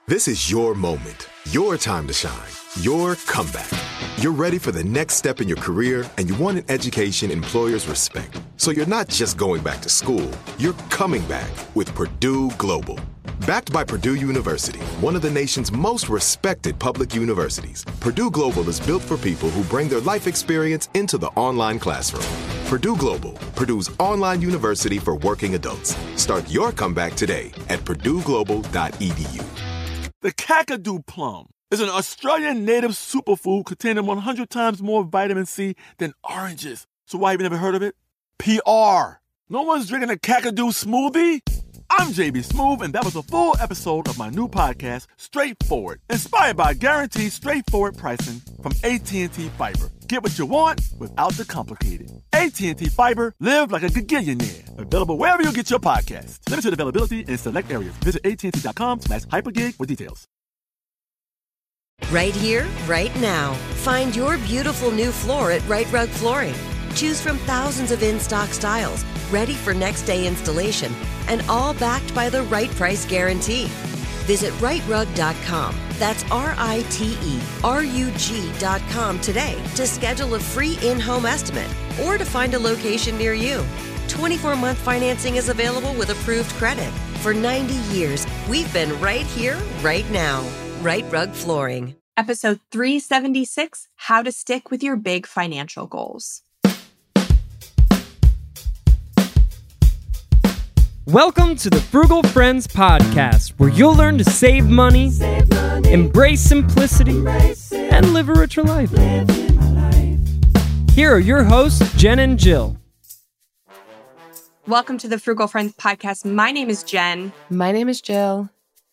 This is your moment, your time to shine, your comeback. You're ready for the next step in your career, and you want an education employers respect. So you're not just going back to school, you're coming back with Purdue Global. Backed by Purdue University, one of the nation's most respected public universities, Purdue Global is built for people who bring their life experience into the online classroom. Purdue Global, Purdue's online university for working adults. Start your comeback today at purdueglobal.edu. The Kakadu plum is an Australian native superfood containing 100 times more vitamin C than oranges. So why have you never heard of it? PR. No one's drinking a Kakadu smoothie? I'm JB Smoove, and that was a full episode of my new podcast, Straightforward, inspired by guaranteed straightforward pricing from AT&T Fiber. Get what you want without the complicated. AT&T Fiber, live like a gigillionaire. Available wherever you get your podcasts. Limited availability in select areas. Visit AT&T.com/hypergig for details. Right here, right now. Find your beautiful new floor at Right Rug Flooring. Choose from thousands of in-stock styles, ready for next day installation, and all backed by the right price guarantee. Visit rightrug.com. That's RITERUG.com today to schedule a free in-home estimate or to find a location near you. 24-month financing is available with approved credit. For 90 years, we've been right here, right now. Right Rug Flooring. Episode 376, How to Stick with Your Big Financial Goals. Welcome to the Frugal Friends Podcast, where you'll learn to save money, embrace simplicity, and live a richer life. Here are your hosts, Jen and Jill. Welcome to the Frugal Friends Podcast. My name is Jen. My name is Jill.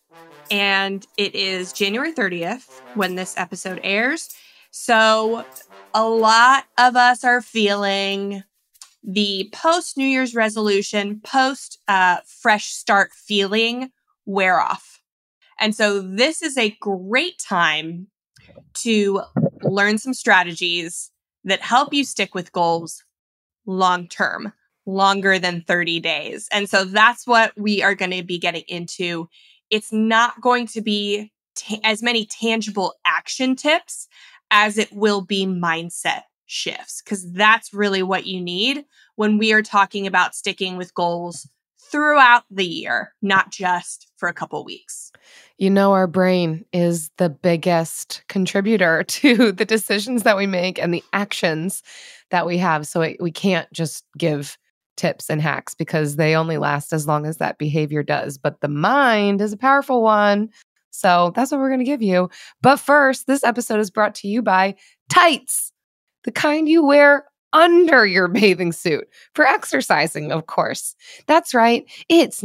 And it is January 30th when this episode airs. So a lot of us are feeling the post-New Year's resolution, post-fresh start feeling wear off. And so this is a great time to learn some strategies that help you stick with goals long-term, longer than 30 days. And so that's what we are going to be getting into. It's not going to be as many tangible action tips as it will be mindset shifts, because that's really what you need when we are talking about sticking with goals throughout the year, not just for a couple weeks. You know, our brain is the biggest contributor to the decisions that we make and the actions that we have. So we can't just give tips and hacks because they only last as long as that behavior does. But the mind is a powerful one. So that's what we're going to give you. But first, this episode is brought to you by tights. The kind you wear under your bathing suit for exercising, of course. That's right. It's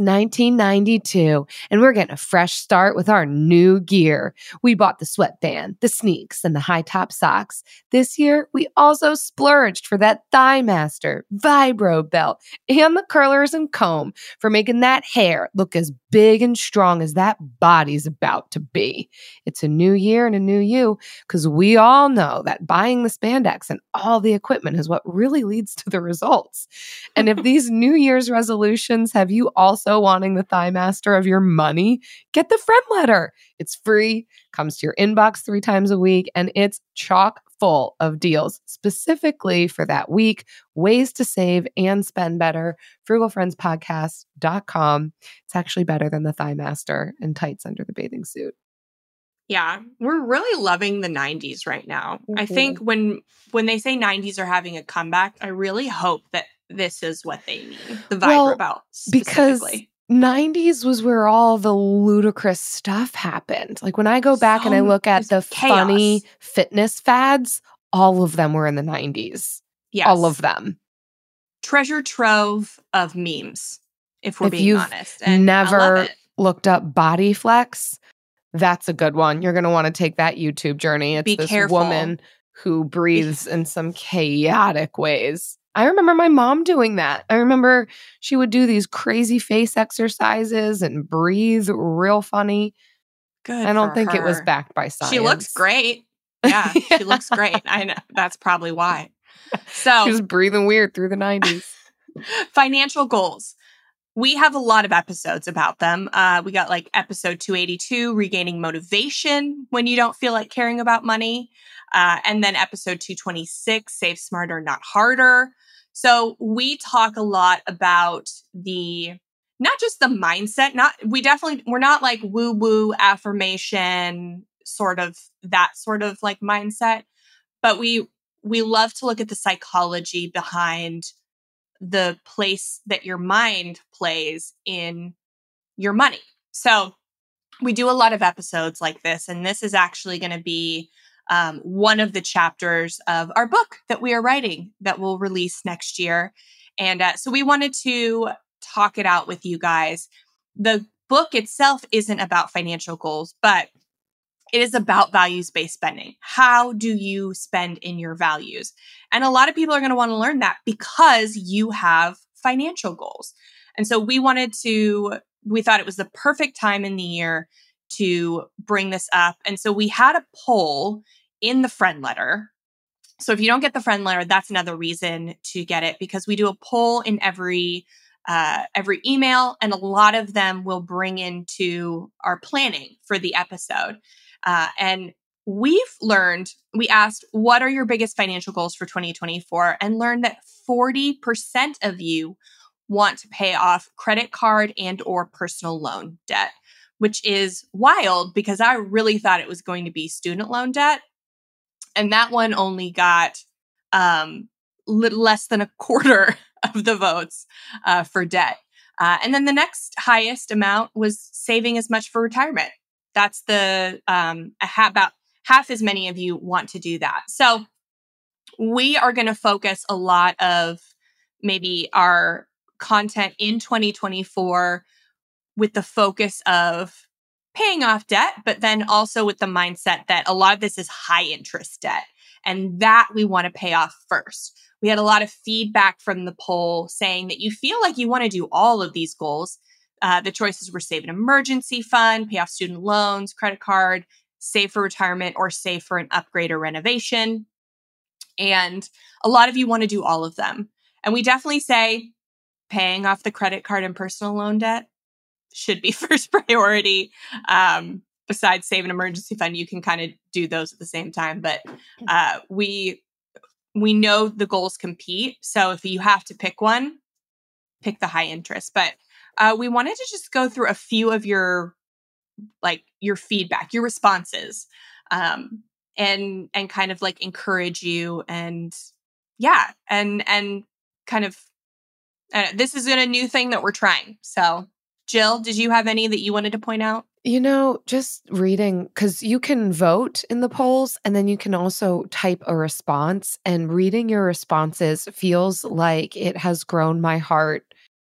1992, and we're getting a fresh start with our new gear. We bought the sweatband, the sneaks, and the high-top socks. This year, we also splurged for that Thigh Master, Vibro belt, and the curlers and comb for making that hair look as big and strong as that body's about to be. It's a new year and a new you, because we all know that buying the spandex and all the equipment is what really leads to the results. And if these New Year's resolutions have you also wanting the Thigh Master of your money, get the friend letter. It's free, comes to your inbox 3 times a week, and it's chock full of deals specifically for that week, ways to save and spend better. frugalfriendspodcast.com. It's actually better than the Thigh Master and tights under the bathing suit. Yeah, we're really loving the 90s right now. Mm-hmm. I think when they say 90s are having a comeback, I really hope that this is what they mean. The Vibro belt specifically. Because 90s was where all the ludicrous stuff happened. Like when I go back and I look at the funny fitness fads, all of them were in the 90s. Yes. All of them. Treasure trove of memes, if we're being honest. And never looked up Body Flex, that's a good one. You're going to want to take that YouTube journey. It's this woman who breathes in some chaotic ways. I remember my mom doing that. I remember she would do these crazy face exercises and breathe real funny. Good. I don't think it was backed by science. She looks great. Yeah, she looks great. I know. That's probably why. So she was breathing weird through the 90s. Financial goals. we have a lot of episodes about them. We got like episode 282, Regaining Motivation When You Don't Feel Like Caring About Money. And then episode 226, Save Smarter, Not Harder. So we talk a lot about not just the mindset, we're not like woo-woo affirmation, sort of that sort of like mindset, but we love to look at the psychology behind the place that your mind plays in your money. So we do a lot of episodes like this, and this is actually going to be one of the chapters of our book that we are writing that we'll release next year. And so we wanted to talk it out with you guys. The book itself isn't about financial goals, but it is about values-based spending. How do you spend in your values? And a lot of people are going to want to learn that because you have financial goals. And so we thought it was the perfect time in the year to bring this up. And so we had a poll in the friend letter. So if you don't get the friend letter, that's another reason to get it, because we do a poll in every email, and a lot of them will bring into our planning for the episode. And we asked, what are your biggest financial goals for 2024? And learned that 40% of you want to pay off credit card and or personal loan debt, which is wild because I really thought it was going to be student loan debt. And that one only got less than a quarter of the votes for debt. And then the next highest amount was saving as much for retirement. That's about half as many of you want to do that. So we are going to focus a lot of maybe our content in 2024 with the focus of paying off debt, but then also with the mindset that a lot of this is high interest debt and that we want to pay off first. We had a lot of feedback from the poll saying that you feel like you want to do all of these goals. The choices were save an emergency fund, pay off student loans, credit card, save for retirement, or save for an upgrade or renovation. And a lot of you want to do all of them. And we definitely say paying off the credit card and personal loan debt should be first priority. Besides save an emergency fund, you can kind of do those at the same time. But we know the goals compete. So if you have to pick one, pick the high interest. But we wanted to just go through a few of your feedback, your responses, and kind of like encourage you and kind of, this is a new thing that we're trying. So Jill, did you have any that you wanted to point out? Just reading, because you can vote in the polls and then you can also type a response, and reading your responses feels like it has grown my heart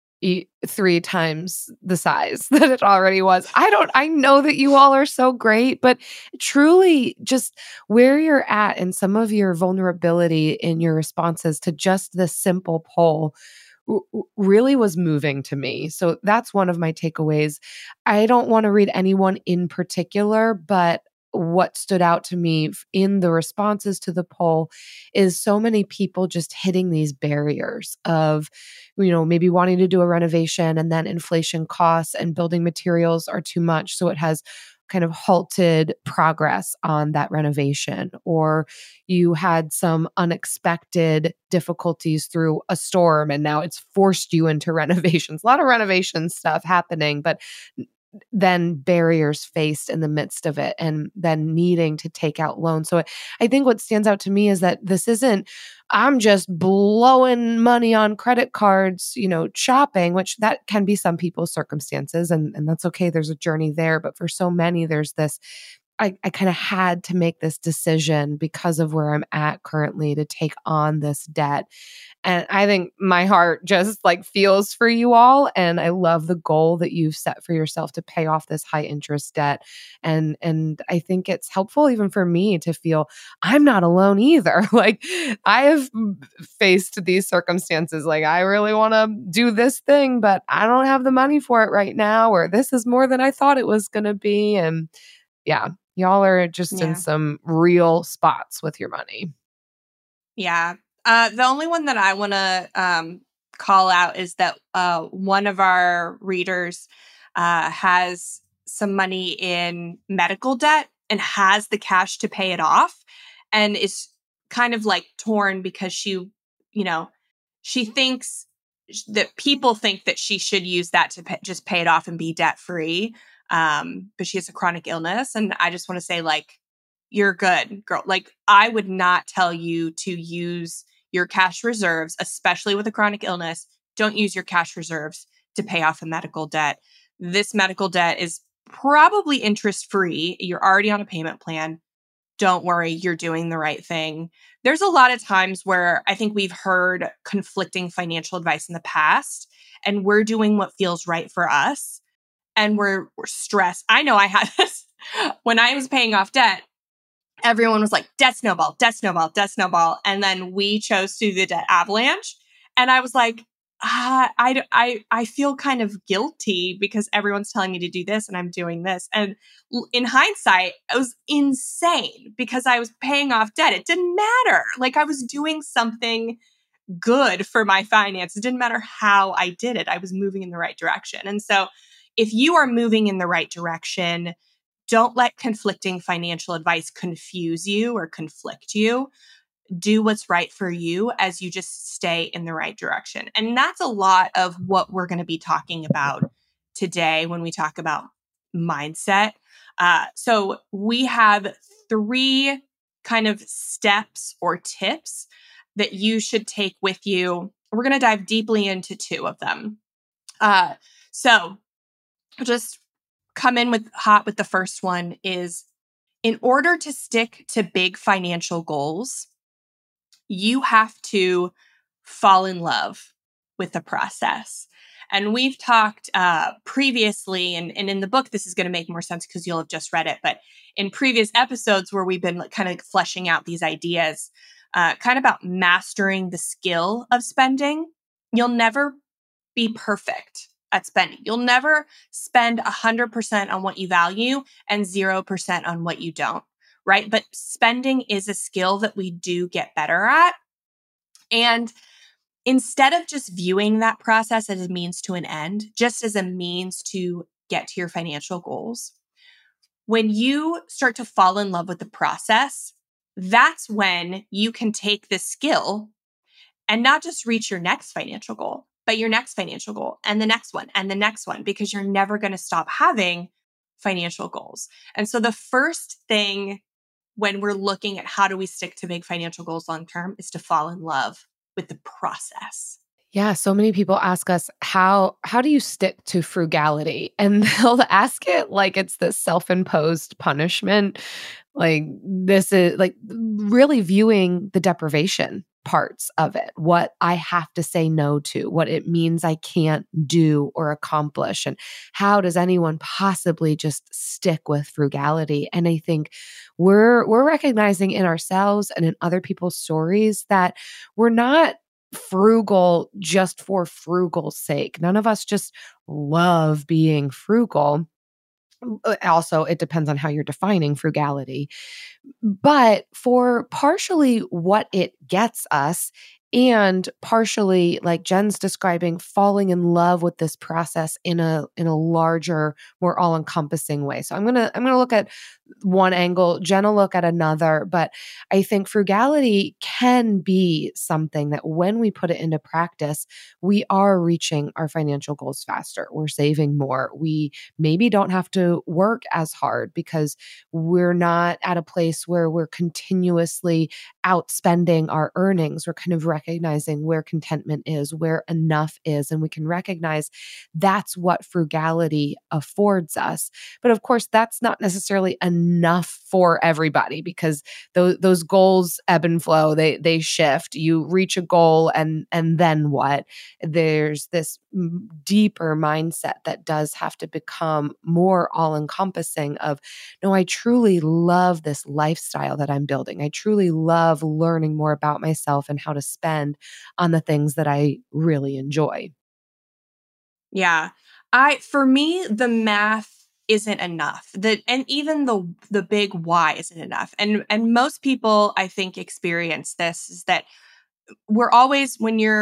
3 times the size that it already was. I know that you all are so great, but truly just where you're at and some of your vulnerability in your responses to just this simple poll really was moving to me. So that's one of my takeaways. I don't want to read anyone in particular, but what stood out to me in the responses to the poll is so many people just hitting these barriers of, maybe wanting to do a renovation and then inflation costs and building materials are too much. So it has kind of halted progress on that renovation, or you had some unexpected difficulties through a storm and now it's forced you into renovations. A lot of renovation stuff happening, but then barriers faced in the midst of it and then needing to take out loans. So I think what stands out to me is that this isn't, I'm just blowing money on credit cards, shopping, which that can be some people's circumstances, and that's okay. There's a journey there. But for so many, there's this, I kind of had to make this decision because of where I'm at currently to take on this debt. And I think my heart just feels for you all. And I love the goal that you've set for yourself to pay off this high interest debt. And I think it's helpful even for me to feel I'm not alone either. I have faced these circumstances. I really want to do this thing, but I don't have the money for it right now, or this is more than I thought it was going to be. And yeah, y'all are just in some real spots with your money. Yeah. The only one that I want to call out is that one of our readers has some money in medical debt and has the cash to pay it off, and is kind of like torn because she thinks that people think that she should use that to just pay it off and be debt free. But she has a chronic illness. And I just want to say, like, you're good, girl. Like, I would not tell you to use your cash reserves, especially with a chronic illness. Don't use your cash reserves to pay off a medical debt. This medical debt is probably interest free. You're already on a payment plan. Don't worry, you're doing the right thing. There's a lot of times where I think we've heard conflicting financial advice in the past, and we're doing what feels right for us, and we're stressed. I know I had this when I was paying off debt. Everyone was like, debt snowball, debt snowball, debt snowball. And then we chose to do the debt avalanche. And I was like, I feel kind of guilty because everyone's telling me to do this and I'm doing this. And in hindsight, it was insane because I was paying off debt. It didn't matter. Like, I was doing something good for my finance. It didn't matter how I did it. I was moving in the right direction. And so if you are moving in the right direction, don't let conflicting financial advice confuse you or conflict you. Do what's right for you as you just stay in the right direction. And that's a lot of what we're going to be talking about today when we talk about mindset. So we have 3 kind of steps or tips that you should take with you. We're going to dive deeply into 2 of them. So just come in with the first one is, in order to stick to big financial goals, you have to fall in love with the process. And we've talked previously, and in the book, this is going to make more sense because you'll have just read it. But in previous episodes where we've been kind of fleshing out these ideas, kind of about mastering the skill of spending, you'll never be perfect at spending. You'll never spend 100% on what you value and 0% on what you don't, right? But spending is a skill that we do get better at. And instead of just viewing that process as a means to an end, just as a means to get to your financial goals, when you start to fall in love with the process, that's when you can take this skill and not just reach your next financial goal, but your next financial goal and the next one and the next one, because you're never going to stop having financial goals. And so the first thing when we're looking at how do we stick to big financial goals long term is to fall in love with the process. Yeah, so mmany people ask us, how do you stick to frugality? And they'll ask it like it's this self-imposed punishment. Like, this is like really viewing the deprivation parts of it, what I have to say no to, what it means I can't do or accomplish, and how does anyone possibly just stick with frugality? And I think we're recognizing in ourselves and in other people's stories that we're not frugal just for frugal's sake. None of us just love being frugal. Also, it depends on how you're defining frugality. But for partially what it gets us, and partially, like Jen's describing, falling in love with this process in a larger, more all-encompassing way. So I'm gonna look at one angle, Jen will look at another, but I think frugality can be something that when we put it into practice, we are reaching our financial goals faster. We're saving more. We maybe don't have to work as hard because we're not at a place where we're continuously outspending our earnings. We're kind of recognizing where contentment is, where enough is, and we can recognize that's what frugality affords us. But of course, that's not necessarily enough for everybody because those goals ebb and flow. They shift. You reach a goal and then what? There's this deeper mindset that does have to become more all-encompassing of, no, I truly love this lifestyle that I'm building. I truly love learning more about myself and how to spend on the things that I really enjoy. Yeah. For me, the math isn't enough. And even the big why isn't enough. And most people, I think, experience this, is that we're always, when you're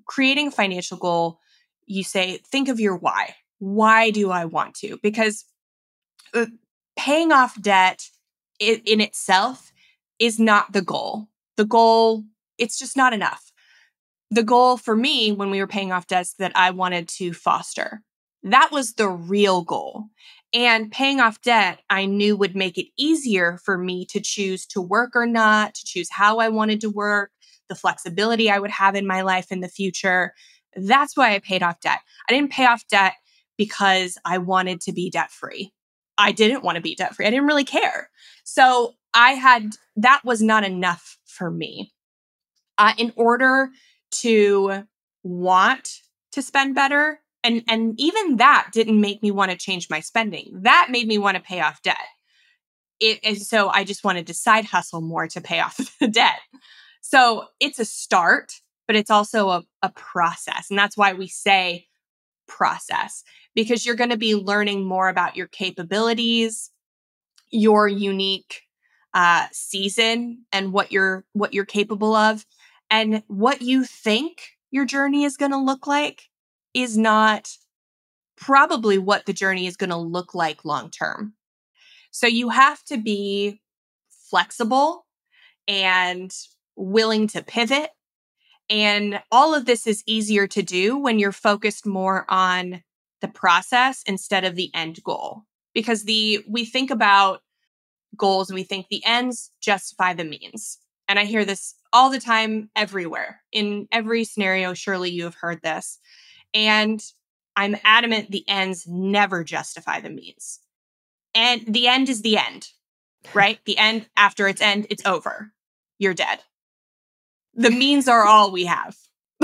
creating a financial goal, you say, think of your why. Why do I want to? Because paying off debt in itself is not the goal. The goal, it's just not enough. The goal for me when we were paying off debts that I wanted to foster, that was the real goal. And paying off debt, I knew would make it easier for me to choose to work or not, to choose how I wanted to work, the flexibility I would have in my life in the future. That's why I paid off debt. I didn't pay off debt because I wanted to be debt-free. I didn't want to be debt-free. I didn't really care. So that was not enough for me. In order to want to spend better, and even that didn't make me want to change my spending. That made me want to pay off debt. So I just wanted to side hustle more to pay off the debt. So it's a start, but it's also a process. And that's why we say process, because you're going to be learning more about your capabilities, your unique season, and what you're capable of. And what you think your journey is going to look like is not probably what the journey is going to look like long term. So you have to be flexible and willing to pivot. And all of this is easier to do when you're focused more on the process instead of the end goal. Because we think about goals and we think the ends justify the means. And I hear this all the time, everywhere. In every scenario, surely you have heard this. And I'm adamant the ends never justify the means. And the end is the end, right? The end, after its end, it's over. You're dead. The means are all we have.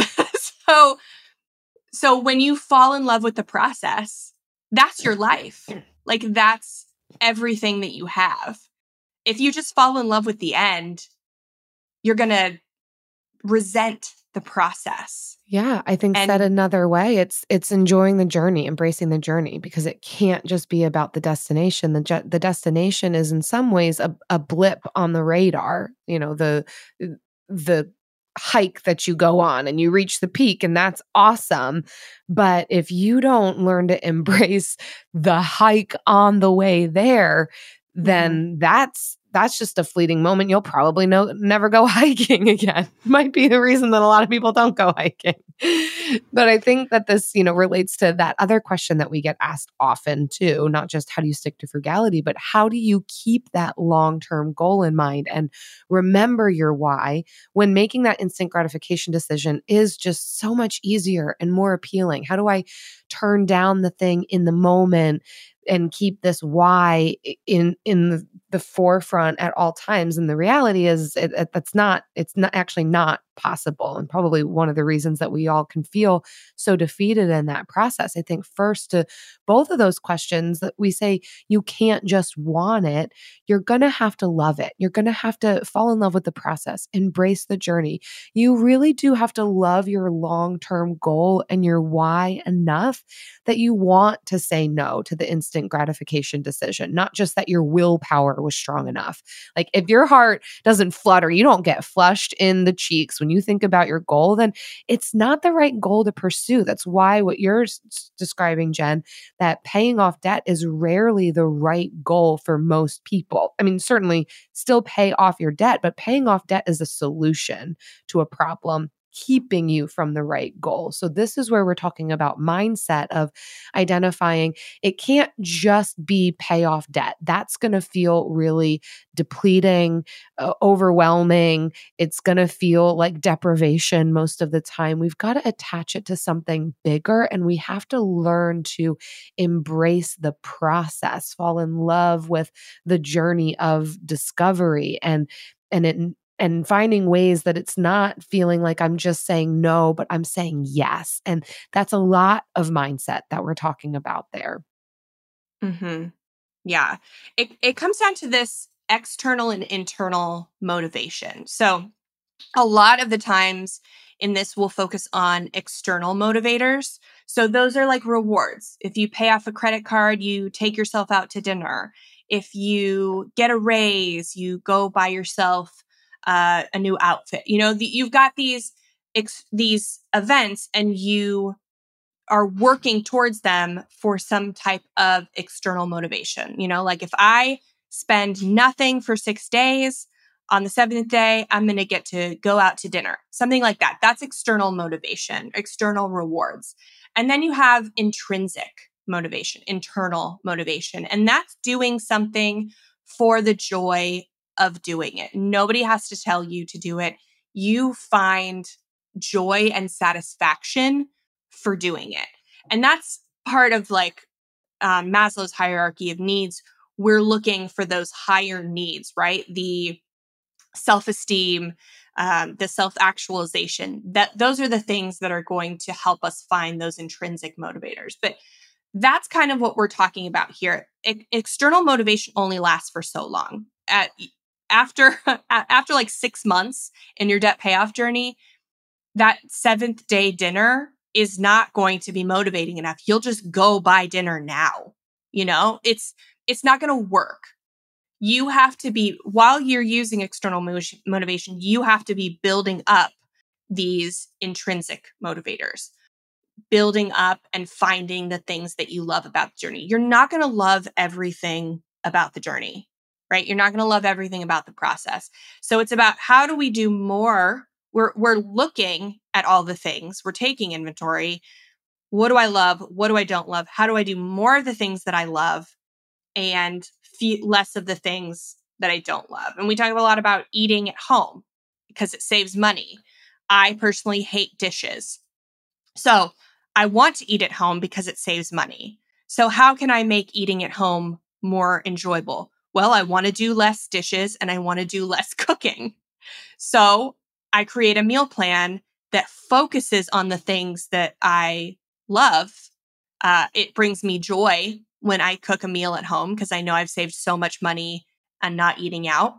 So when you fall in love with the process, that's your life. Like, that's everything that you have. If you just fall in love with the end, you're going to resent the process. Yeah, I think said another way, it's enjoying the journey, embracing the journey, because it can't just be about the destination. The destination is in some ways a blip on the radar. You know, the hike that you go on and you reach the peak, and that's awesome. But if you don't learn to embrace the hike on the way there, then that's just a fleeting moment. You'll probably never go hiking again. Might be the reason that a lot of people don't go hiking. But I think that this, relates to that other question that we get asked often too, not just how do you stick to frugality, but how do you keep that long-term goal in mind and remember your why when making that instant gratification decision is just so much easier and more appealing? How do I turn down the thing in the moment and keep this why in the forefront at all times? And the reality is it's not actually not possible. And probably one of the reasons that we all can feel so defeated in that process. I think first to both of those questions that we say, you can't just want it. You're going to have to love it. You're going to have to fall in love with the process, embrace the journey. You really do have to love your long-term goal and your why enough that you want to say no to the instant gratification decision, not just that your willpower was strong enough. Like, if your heart doesn't flutter, you don't get flushed in the cheeks when you think about your goal, then it's not the right goal to pursue. That's why what you're describing, Jen, that paying off debt is rarely the right goal for most people. I mean, certainly still pay off your debt, but paying off debt is a solution to a problem keeping you from the right goal. So this is where we're talking about mindset of identifying it can't just be pay off debt. That's going to feel really depleting, overwhelming. It's going to feel like deprivation most of the time. We've got to attach it to something bigger, and we have to learn to embrace the process, fall in love with the journey of discovery and finding ways that it's not feeling like I'm just saying no, but I'm saying yes. And that's a lot of mindset that we're talking about there. Mm-hmm. Yeah. It comes down to this external and internal motivation. So a lot of the times in this, we'll focus on external motivators. So those are like rewards. If you pay off a credit card, you take yourself out to dinner. If you get a raise, you go buy yourself a new outfit. You've got these these events and you are working towards them for some type of external motivation. Like if I spend nothing for 6 days, on the 7th day, I'm going to get to go out to dinner, something like that. That's external motivation, external rewards. And then you have intrinsic motivation, internal motivation, and that's doing something for the joy of doing it. Nobody has to tell you to do it. You find joy and satisfaction for doing it. And that's part of like Maslow's hierarchy of needs. We're looking for those higher needs, right? The self-esteem, the self-actualization, those are the things that are going to help us find those intrinsic motivators. But that's kind of what we're talking about here. External motivation only lasts for so long. After like 6 months in your debt payoff journey, that 7th day dinner is not going to be motivating enough. You'll just go buy dinner now. It's not going to work. You have to be, while you're using external motivation, you have to be building up these intrinsic motivators, building up and finding the things that you love about the journey. You're not going to love everything about the journey, right? You're not going to love everything about the process. So it's about how do we do more? We're looking at all the things. We're taking inventory. What do I love? What do I don't love? How do I do more of the things that I love and less of the things that I don't love? And we talk a lot about eating at home because it saves money. I personally hate dishes. So I want to eat at home because it saves money. So how can I make eating at home more enjoyable? Well, I want to do less dishes and I want to do less cooking. So I create a meal plan that focuses on the things that I love. It brings me joy when I cook a meal at home because I know I've saved so much money and not eating out.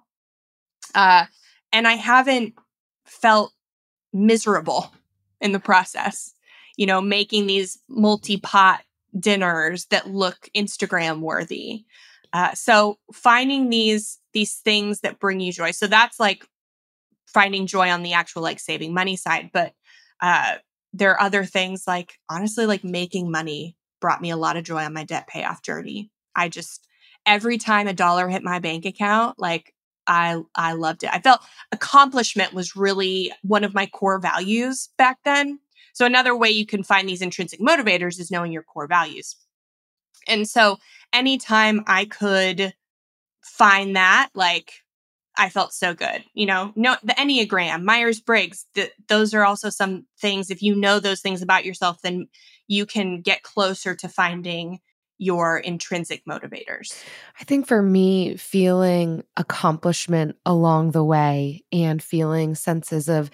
And I haven't felt miserable in the process, making these multi-pot dinners that look Instagram worthy. So finding these things that bring you joy. So that's like finding joy on the actual like saving money side. But there are other things like, honestly, like making money brought me a lot of joy on my debt payoff journey. Every time $1 hit my bank account, like I loved it. I felt accomplishment was really one of my core values back then. So another way you can find these intrinsic motivators is knowing your core values. And so anytime I could find that, like I felt so good. The Enneagram, Myers-Briggs, those are also some things. If you know those things about yourself, then you can get closer to finding your intrinsic motivators. I think for me, feeling accomplishment along the way and feeling senses of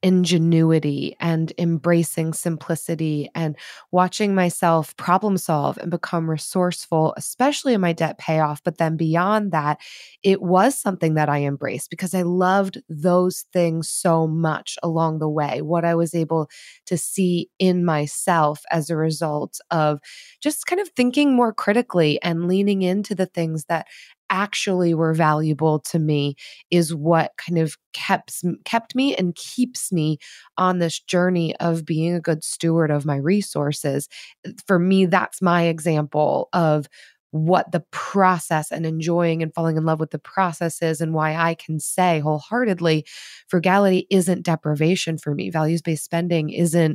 ingenuity and embracing simplicity and watching myself problem solve and become resourceful, especially in my debt payoff. But then beyond that, it was something that I embraced because I loved those things so much along the way. What I was able to see in myself as a result of just kind of thinking more critically and leaning into the things that actually were valuable to me is what kind of kept me and keeps me on this journey of being a good steward of my resources. For me, that's my example of what the process and enjoying and falling in love with the process is, and why I can say wholeheartedly, frugality isn't deprivation for me. Values-based spending isn't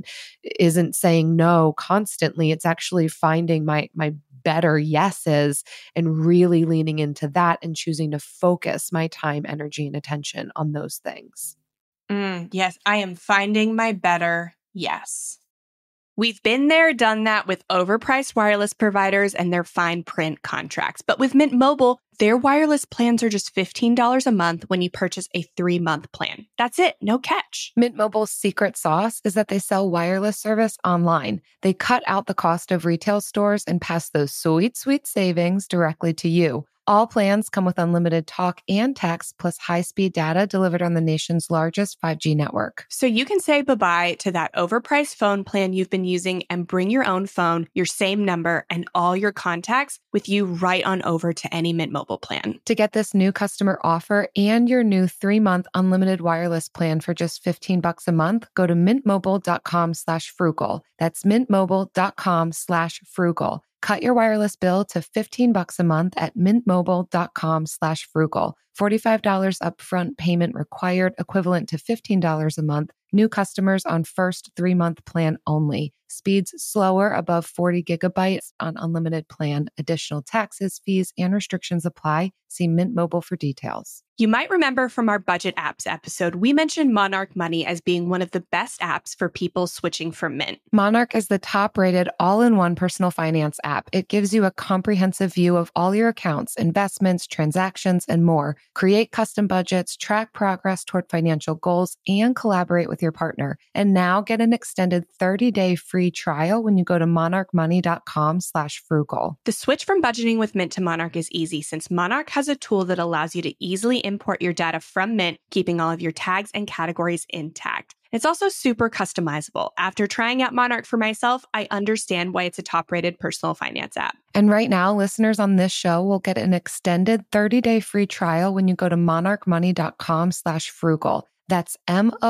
saying no constantly. It's actually finding my better yeses and really leaning into that and choosing to focus my time, energy, and attention on those things. Yes, I am finding my better yes. We've been there, done that with overpriced wireless providers and their fine print contracts. But with Mint Mobile, their wireless plans are just $15 a month when you purchase a 3-month plan. That's it. No catch. Mint Mobile's secret sauce is that they sell wireless service online. They cut out the cost of retail stores and pass those sweet, sweet savings directly to you. All plans come with unlimited talk and text plus high-speed data delivered on the nation's largest 5G network. So you can say bye-bye to that overpriced phone plan you've been using and bring your own phone, your same number, and all your contacts with you right on over to any Mint Mobile plan. To get this new customer offer and your new 3-month unlimited wireless plan for just $15 a month, go to mintmobile.com/frugal. That's mintmobile.com/frugal. Cut your wireless bill to $15 a month at mintmobile.com/frugal. $45 upfront payment required, equivalent to $15 a month. New customers on first 3-month plan only. Speeds slower above 40 gigabytes on unlimited plan. Additional taxes, fees, and restrictions apply. See Mint Mobile for details. You might remember from our budget apps episode, we mentioned Monarch Money as being one of the best apps for people switching from Mint. Monarch is the top-rated all-in-one personal finance app. It gives you a comprehensive view of all your accounts, investments, transactions, and more. Create custom budgets, track progress toward financial goals, and collaborate with your partner. And now get an extended 30-day free trial when you go to monarchmoney.com/frugal. The switch from budgeting with Mint to Monarch is easy since Monarch has a tool that allows you to easily import your data from Mint, keeping all of your tags and categories intact. It's also super customizable. After trying out Monarch for myself, I understand why it's a top-rated personal finance app. And right now, listeners on this show will get an extended 30-day free trial when you go to monarchmoney.com/frugal. That's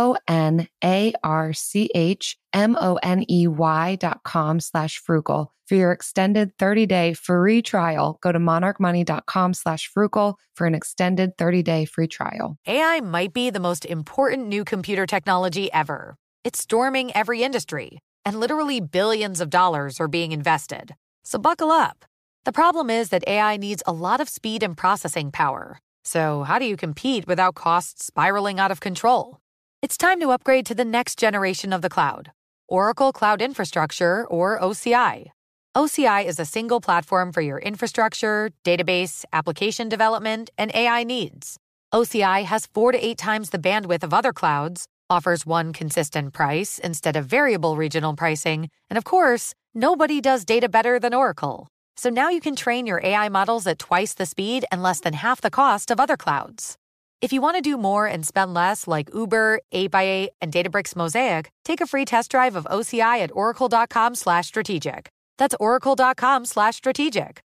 monarchmoney.com/frugal. For your extended 30-day free trial, go to monarchmoney.com/frugal for an extended 30-day free trial. AI might be the most important new computer technology ever. It's storming every industry, and literally billions of dollars are being invested. So buckle up. The problem is that AI needs a lot of speed and processing power. So how do you compete without costs spiraling out of control? It's time to upgrade to the next generation of the cloud, Oracle Cloud Infrastructure, or OCI. OCI is a single platform for your infrastructure, database, application development, and AI needs. OCI has 4 to 8 times the bandwidth of other clouds, offers one consistent price instead of variable regional pricing, and of course, nobody does data better than Oracle. So now you can train your AI models at twice the speed and less than half the cost of other clouds. If you want to do more and spend less like Uber, 8x8, and Databricks Mosaic, take a free test drive of OCI at oracle.com/strategic. That's oracle.com/strategic.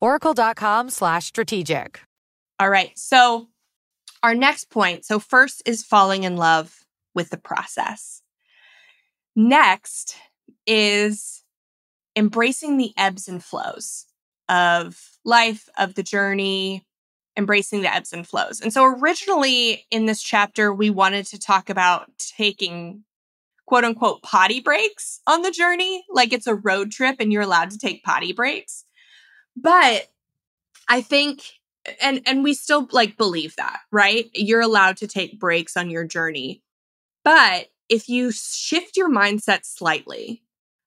Oracle.com/strategic. All right, so our next point. So first is falling in love with the process. Next is embracing the ebbs and flows of life, of the journey, embracing the ebbs and flows. And so originally in this chapter, we wanted to talk about taking quote unquote potty breaks on the journey, like it's a road trip and you're allowed to take potty breaks. But I think, and we still like believe that, right? You're allowed to take breaks on your journey. But if you shift your mindset slightly,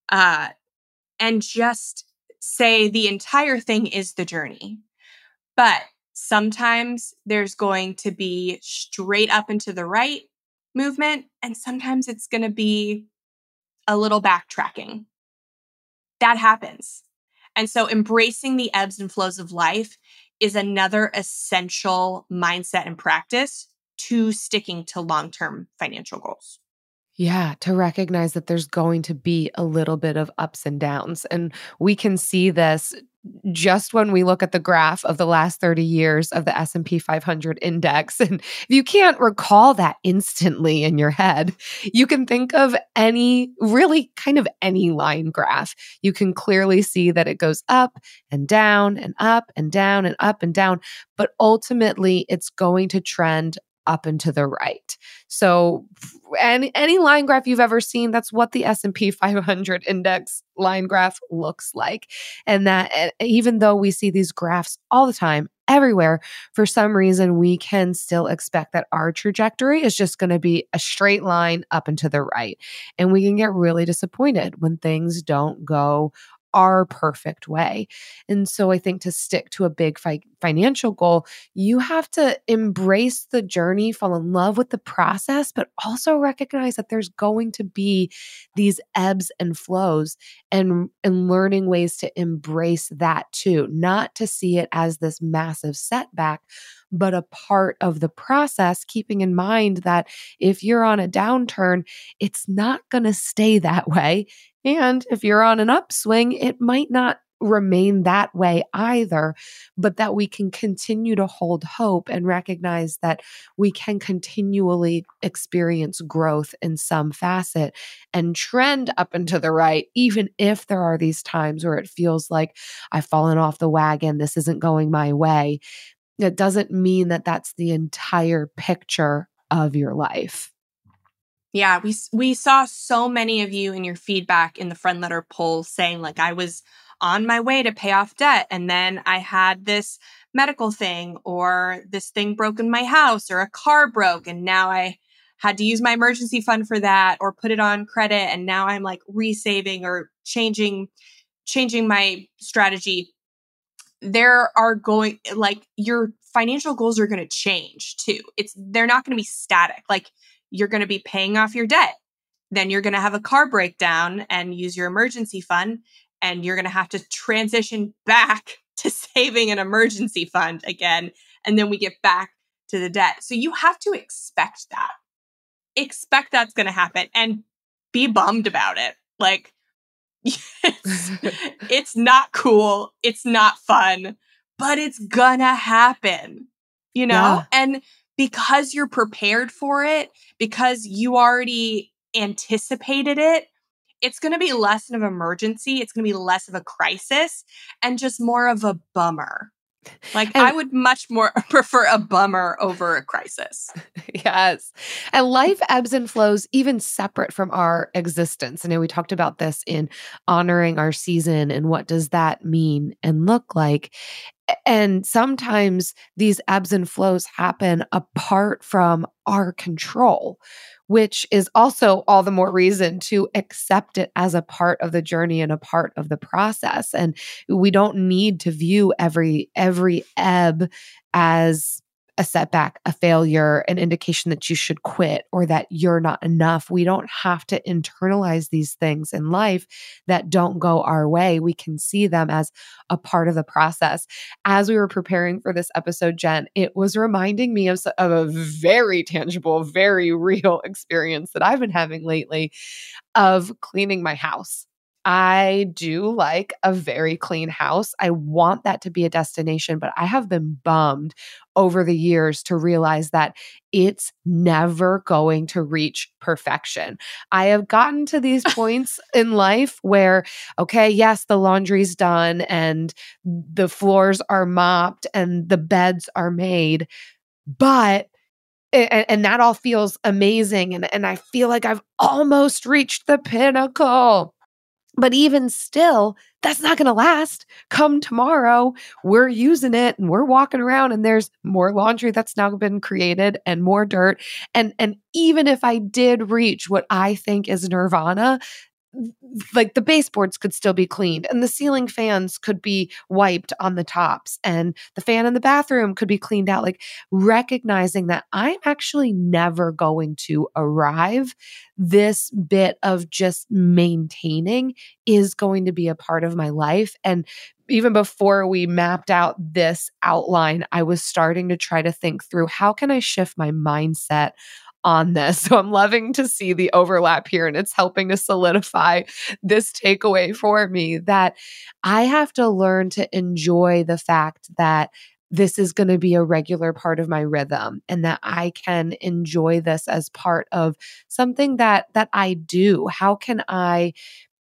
and just say the entire thing is the journey. But sometimes there's going to be straight up and to the right movement, and sometimes it's going to be a little backtracking. That happens. And so embracing the ebbs and flows of life is another essential mindset and practice to sticking to long-term financial goals. Yeah, to recognize that there's going to be a little bit of ups and downs. And we can see this just when we look at the graph of the last 30 years of the S&P 500 index. And if you can't recall that instantly in your head, you can think of really kind of any line graph. You can clearly see that it goes up and down and up and down and up and down. But ultimately, it's going to trend up and to the right. So any line graph you've ever seen, that's what the S&P 500 index line graph looks like. And that even though we see these graphs all the time, everywhere, for some reason, we can still expect that our trajectory is just going to be a straight line up and to the right. And we can get really disappointed when things don't go our perfect way. And so I think to stick to a big financial goal, you have to embrace the journey, fall in love with the process, but also recognize that there's going to be these ebbs and flows, and learning ways to embrace that too, not to see it as this massive setback, but a part of the process, keeping in mind that if you're on a downturn, it's not going to stay that way. And if you're on an upswing, it might not remain that way either, but that we can continue to hold hope and recognize that we can continually experience growth in some facet and trend up and to the right, even if there are these times where it feels like I've fallen off the wagon, this isn't going my way. It doesn't mean that that's the entire picture of your life. Yeah, we saw so many of you in your feedback in the friend letter poll saying like, I was on my way to pay off debt, and then I had this medical thing, or this thing broke in my house, or a car broke, and now I had to use my emergency fund for that, or put it on credit, and now I'm like resaving or changing my strategy. There are going, like, your financial goals are going to change too. They're not going to be static. Like, you're going to be paying off your debt. Then you're going to have a car breakdown and use your emergency fund. And you're going to have to transition back to saving an emergency fund again. And then we get back to the debt. So you have to expect that. Expect that's going to happen and be bummed about it. Like, it's not cool. It's not fun, but it's gonna happen, you know? Yeah. And because you're prepared for it, because you already anticipated it, it's going to be less of an emergency. It's going to be less of a crisis and just more of a bummer. Like, I would much more prefer a bummer over a crisis. Yes. And life ebbs and flows even separate from our existence. I know we talked about this in honoring our season and what does that mean and look like. And sometimes these ebbs and flows happen apart from our control, which is also all the more reason to accept it as a part of the journey and a part of the process. And we don't need to view every ebb as a setback, a failure, an indication that you should quit or that you're not enough. We don't have to internalize these things in life that don't go our way. We can see them as a part of the process. As we were preparing for this episode, Jen, it was reminding me of a very tangible, very real experience that I've been having lately of cleaning my house. I do like a very clean house. I want that to be a destination, but I have been bummed over the years to realize that it's never going to reach perfection. I have gotten to these points in life where, okay, yes, the laundry's done and the floors are mopped and the beds are made, but and that all feels amazing. And I feel like I've almost reached the pinnacle. But even still, that's not going to last. Come tomorrow, we're using it and we're walking around and there's more laundry that's now been created and more dirt. And even if I did reach what I think is nirvana, like the baseboards could still be cleaned and the ceiling fans could be wiped on the tops and the fan in the bathroom could be cleaned out. Like, recognizing that I'm actually never going to arrive. This bit of just maintaining is going to be a part of my life. And even before we mapped out this outline, I was starting to try to think through, how can I shift my mindset on this? So I'm loving to see the overlap here, and it's helping to solidify this takeaway for me that I have to learn to enjoy the fact that this is going to be a regular part of my rhythm and that I can enjoy this as part of something that I do. How can I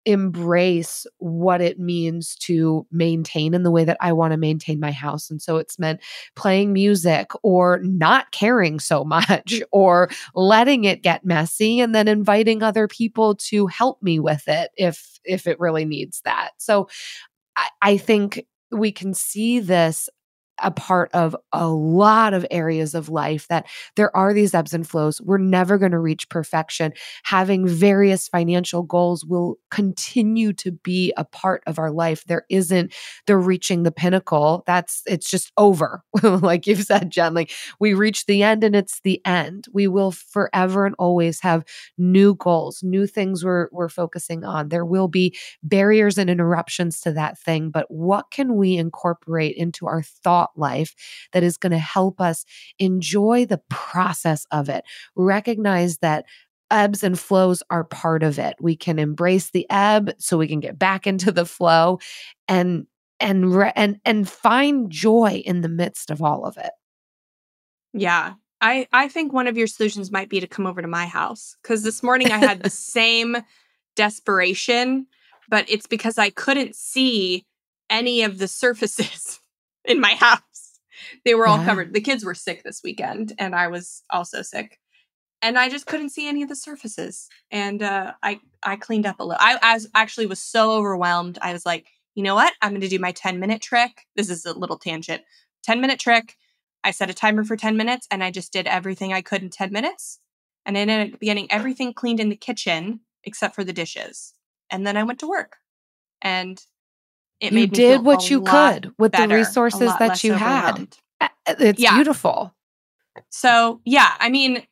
embrace what it means to maintain in the way that I want to maintain my house? And so it's meant playing music or not caring so much or letting it get messy and then inviting other people to help me with it if it really needs that. So I think we can see this a part of a lot of areas of life, that there are these ebbs and flows. We're never going to reach perfection. Having various financial goals will continue to be a part of our life. There isn't the reaching the pinnacle. It's just over. Like you've said, Jen, like we reach the end and it's the end. We will forever and always have new goals, new things we're focusing on. There will be barriers and interruptions to that thing, but what can we incorporate into our thought life that is going to help us enjoy the process of it? Recognize that ebbs and flows are part of it. We can embrace the ebb so we can get back into the flow and find joy in the midst of all of it. Yeah. I think one of your solutions might be to come over to my house, because this morning I had the same desperation, but it's because I couldn't see any of the surfaces in my house. They were all covered. The kids were sick this weekend and I was also sick. And I just couldn't see any of the surfaces. And I cleaned up a little. I was so overwhelmed. I was like, you know what? I'm going to do my 10-minute trick. This is a little tangent. 10-minute trick. I set a timer for 10 minutes and I just did everything I could in 10 minutes. And I ended up getting everything cleaned in the kitchen except for the dishes. And then I went to work. And it made me feel did what you could with the resources that you had. It's beautiful. So, yeah, I mean,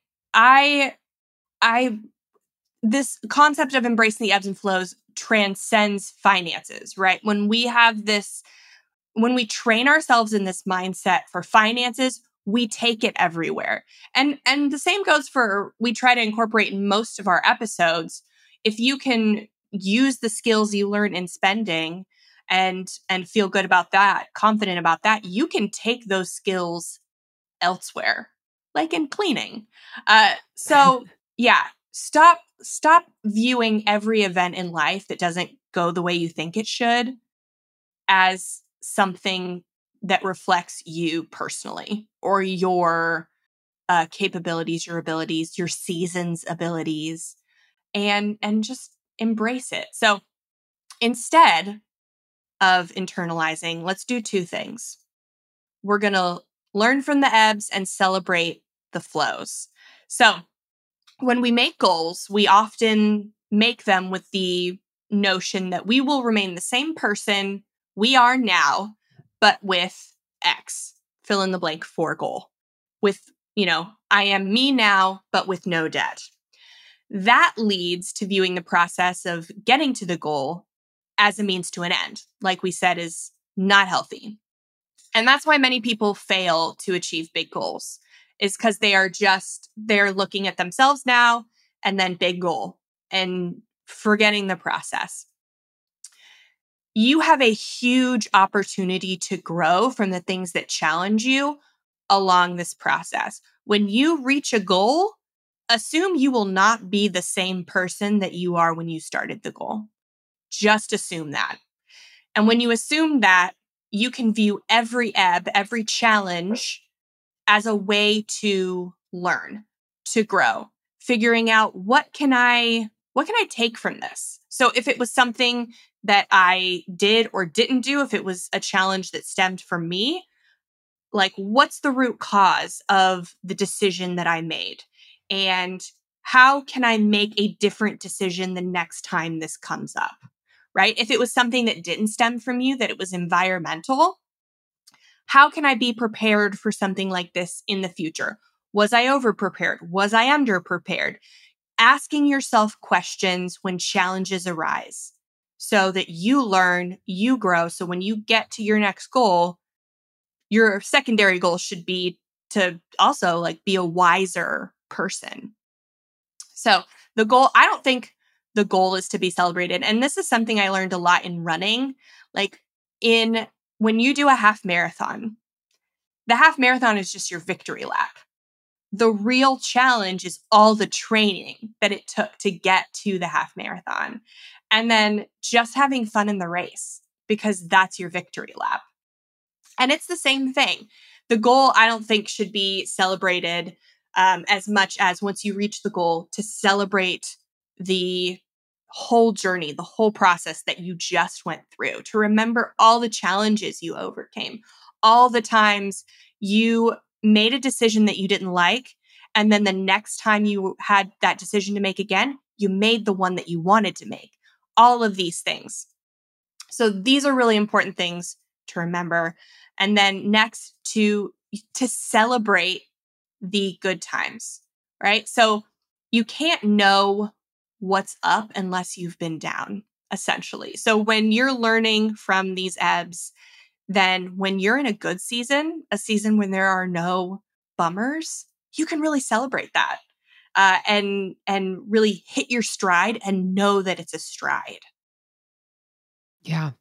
this concept of embracing the ebbs and flows transcends finances, right? When we train ourselves in this mindset for finances, we take it everywhere. And the same goes for, we try to incorporate in most of our episodes. If you can use the skills you learn in spending and feel good about that, confident about that, you can take those skills elsewhere, like in cleaning. So yeah, stop viewing every event in life that doesn't go the way you think it should as something that reflects you personally or your capabilities, your abilities, your season's abilities, and just embrace it. So instead of internalizing, let's do two things. We're going to learn from the ebbs and celebrate the flows. So when we make goals, we often make them with the notion that we will remain the same person we are now, but with X, fill in the blank for goal. With, I am me now, but with no debt. That leads to viewing the process of getting to the goal as a means to an end, like we said, is not healthy. And that's why many people fail to achieve big goals, is because they're looking at themselves now and then big goal and forgetting the process. You have a huge opportunity to grow from the things that challenge you along this process. When you reach a goal, assume you will not be the same person that you are when you started the goal. Just assume that. And when you assume that, you can view every ebb, every challenge as a way to learn, to grow, figuring out what can I take from this? So if it was something that I did or didn't do, if it was a challenge that stemmed from me, like what's the root cause of the decision that I made? And how can I make a different decision the next time this comes up, right? If it was something that didn't stem from you, that it was environmental, how can I be prepared for something like this in the future? Was I over-prepared? Was I under-prepared? Asking yourself questions when challenges arise so that you learn, you grow. So when you get to your next goal, your secondary goal should be to also be a wiser person. So the goal, I don't think the goal is to be celebrated. And this is something I learned a lot in running. When you do a half marathon, the half marathon is just your victory lap. The real challenge is all the training that it took to get to the half marathon. And then just having fun in the race, because that's your victory lap. And it's the same thing. The goal, I don't think, should be celebrated as much as once you reach the goal, to celebrate the whole journey, the whole process that you just went through, to remember all the challenges you overcame, all the times you made a decision that you didn't like, and then the next time you had that decision to make again, you made the one that you wanted to make. All of these things. So these are really important things to remember. And then next, to celebrate the good times, right? So you can't know what's up unless you've been down, essentially. So when you're learning from these ebbs, then when you're in a good season, a season when there are no bummers, you can really celebrate that and really hit your stride and know that it's a stride. Yeah.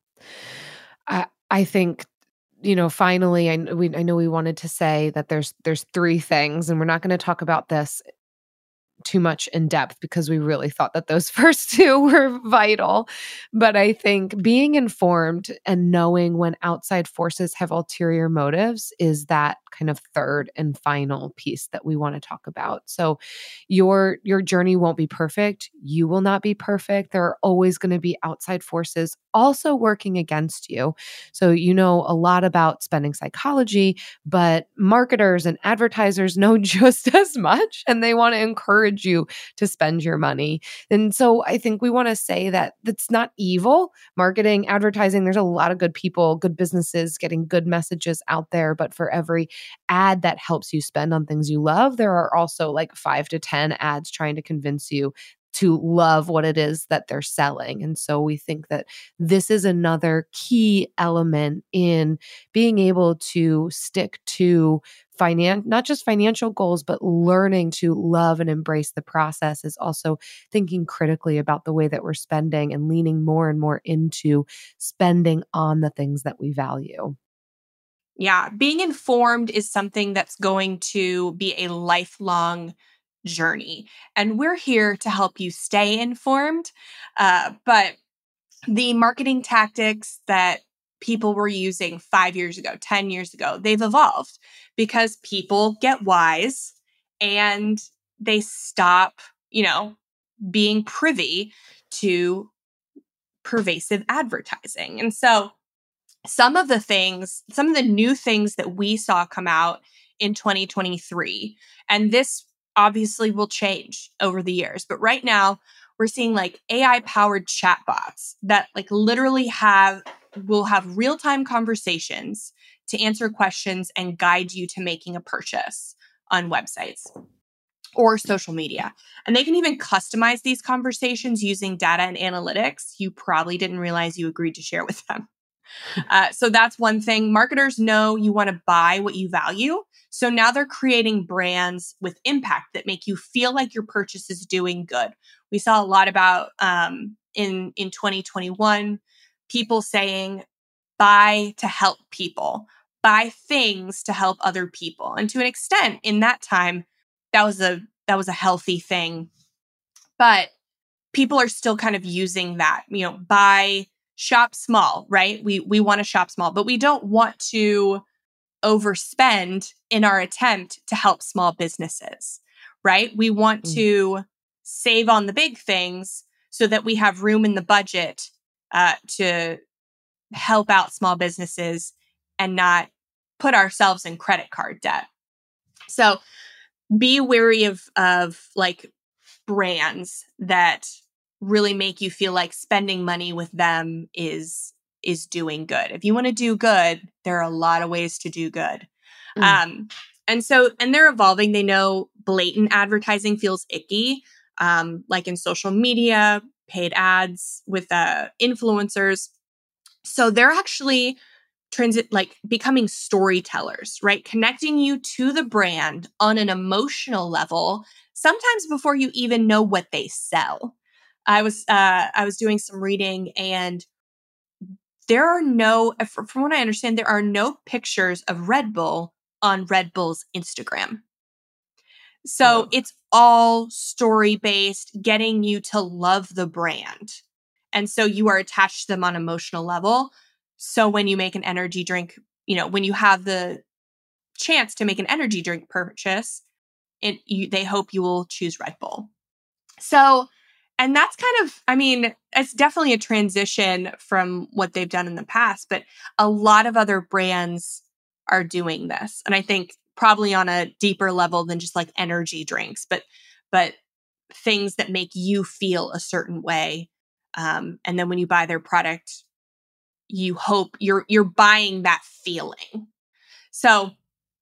I think, finally, I know we wanted to say that there's three things, and we're not going to talk about this too much in depth because we really thought that those first two were vital. But I think being informed and knowing when outside forces have ulterior motives is that kind of third and final piece that we want to talk about. So your journey won't be perfect. You will not be perfect. There are always going to be outside forces also working against you. So you know a lot about spending psychology, but marketers and advertisers know just as much, and they want to encourage you to spend your money. And so I think we want to say that that's not evil. Marketing, advertising, there's a lot of good people, good businesses getting good messages out there. But for every ad that helps you spend on things you love, there are also like 5 to 10 ads trying to convince you to love what it is that they're selling. And so we think that this is another key element in being able to stick to not just financial goals, but learning to love and embrace the process is also thinking critically about the way that we're spending and leaning more and more into spending on the things that we value. Yeah, being informed is something that's going to be a lifelong journey. And we're here to help you stay informed. But the marketing tactics that people were using 5 years ago, 10 years ago, they've evolved because people get wise and they stop, being privy to pervasive advertising. And so some of the new things that we saw come out in 2023, and this obviously will change over the years, but right now we're seeing like AI powered chatbots that like literally will have real-time conversations to answer questions and guide you to making a purchase on websites or social media. And they can even customize these conversations using data and analytics you probably didn't realize you agreed to share with them. So that's one thing. Marketers know you want to buy what you value. So now they're creating brands with impact that make you feel like your purchase is doing good. We saw a lot about in 2021, people saying, buy to help people, buy things to help other people. And to an extent, in that time, that was a healthy thing. But people are still kind of using that, buy, shop small, right? We want to shop small, but we don't want to overspend in our attempt to help small businesses, right? We want to save on the big things so that we have room in the budget to help out small businesses and not put ourselves in credit card debt. So be wary of like brands that really make you feel like spending money with them is doing good. If you want to do good, there are a lot of ways to do good. And they're evolving. They know blatant advertising feels icky, like in social media, paid ads with influencers. So they're actually becoming storytellers, right? Connecting you to the brand on an emotional level, sometimes before you even know what they sell. I was doing some reading, and there are from what I understand, there are no pictures of Red Bull on Red Bull's Instagram. So it's all story-based, getting you to love the brand. And so you are attached to them on an emotional level. So when you make an energy drink, when you have the chance to make an energy drink purchase, they hope you will choose Red Bull. So, and that's it's definitely a transition from what they've done in the past, but a lot of other brands are doing this. And I think probably on a deeper level than just like energy drinks, but things that make you feel a certain way. And then when you buy their product, you hope you're buying that feeling. So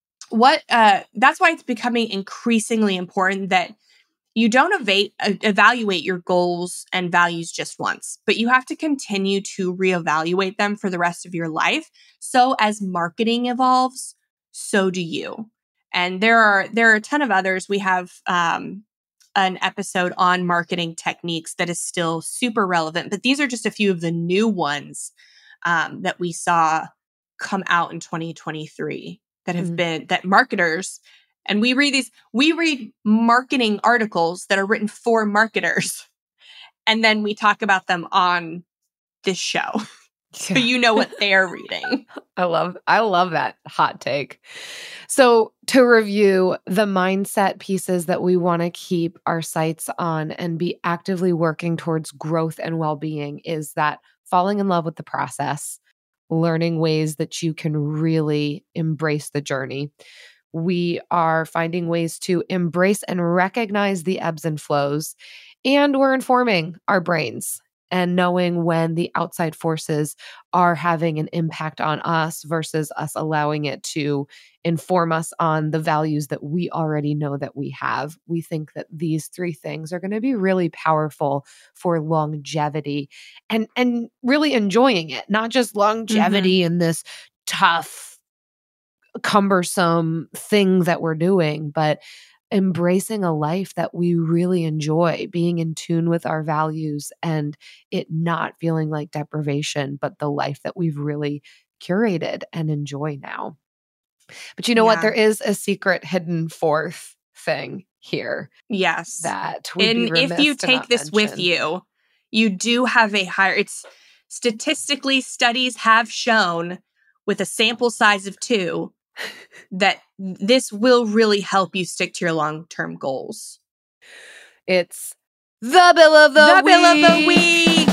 that's why it's becoming increasingly important that you don't evaluate your goals and values just once, but you have to continue to reevaluate them for the rest of your life. So as marketing evolves, so do you. And there are a ton of others. We have an episode on marketing techniques that is still super relevant, but these are just a few of the new ones that we saw come out in 2023 that have been, that marketers, and we read marketing articles that are written for marketers, and then we talk about them on this show. So you know what they're reading. I love that hot take. So to review, the mindset pieces that we want to keep our sights on and be actively working towards growth and well-being is that falling in love with the process, learning ways that you can really embrace the journey. We are finding ways to embrace and recognize the ebbs and flows, and we're informing our brains and knowing when the outside forces are having an impact on us versus us allowing it to inform us on the values that we already know that we have. We think that these three things are going to be really powerful for longevity and really enjoying it, not just longevity in this tough, cumbersome thing that we're doing, but embracing a life that we really enjoy, being in tune with our values and it not feeling like deprivation, but the life that we've really curated and enjoy now. But you know what? There is a secret hidden fourth thing here. Yes. That would be remiss if you to take not this mention. with you, you do have a higher, it's statistically, studies have shown with a sample size of 2 that this will really help you stick to your long-term goals. It's the bill of the week. Bill of the week.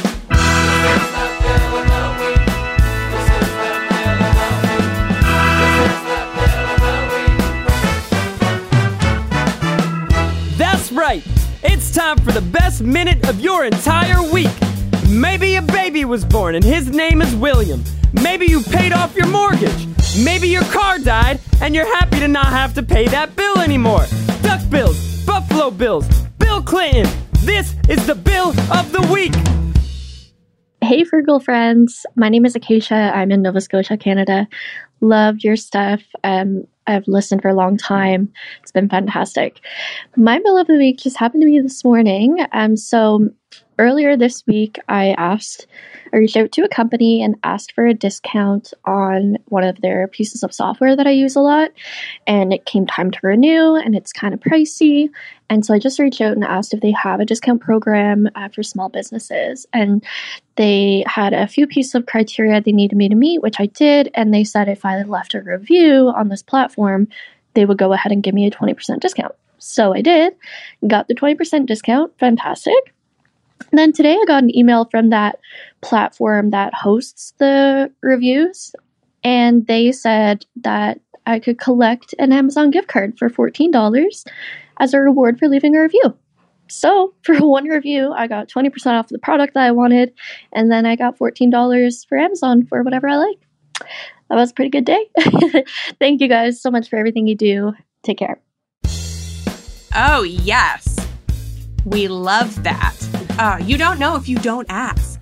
That's right. It's time for the best minute of your entire week. Maybe a baby was born and his name is William. Maybe you paid off your mortgage. Maybe your car died and you're happy to not have to pay that bill anymore. Duck Bills, Buffalo Bills, Bill Clinton. This is the Bill of the Week. Hey, Frugal friends. My name is Acacia. I'm in Nova Scotia, Canada. Loved your stuff. I've listened for a long time. It's been fantastic. My Bill of the Week just happened to be this morning. So earlier this week, I reached out to a company and asked for a discount on one of their pieces of software that I use a lot. And it came time to renew, and it's kind of pricey. And so I just reached out and asked if they have a discount program for small businesses. And they had a few pieces of criteria they needed me to meet, which I did. And they said if I left a review on this platform, they would go ahead and give me a 20% discount. So I did, got the 20% discount. Fantastic. And then today I got an email from that platform that hosts the reviews, and they said that I could collect an Amazon gift card for $14 as a reward for leaving a review. So for one review, I got 20% off the product that I wanted, and then I got $14 for Amazon for whatever I like. That was a pretty good day. Thank you guys so much for everything you do. Take care. Oh, yes. We love that. You don't know if you don't ask.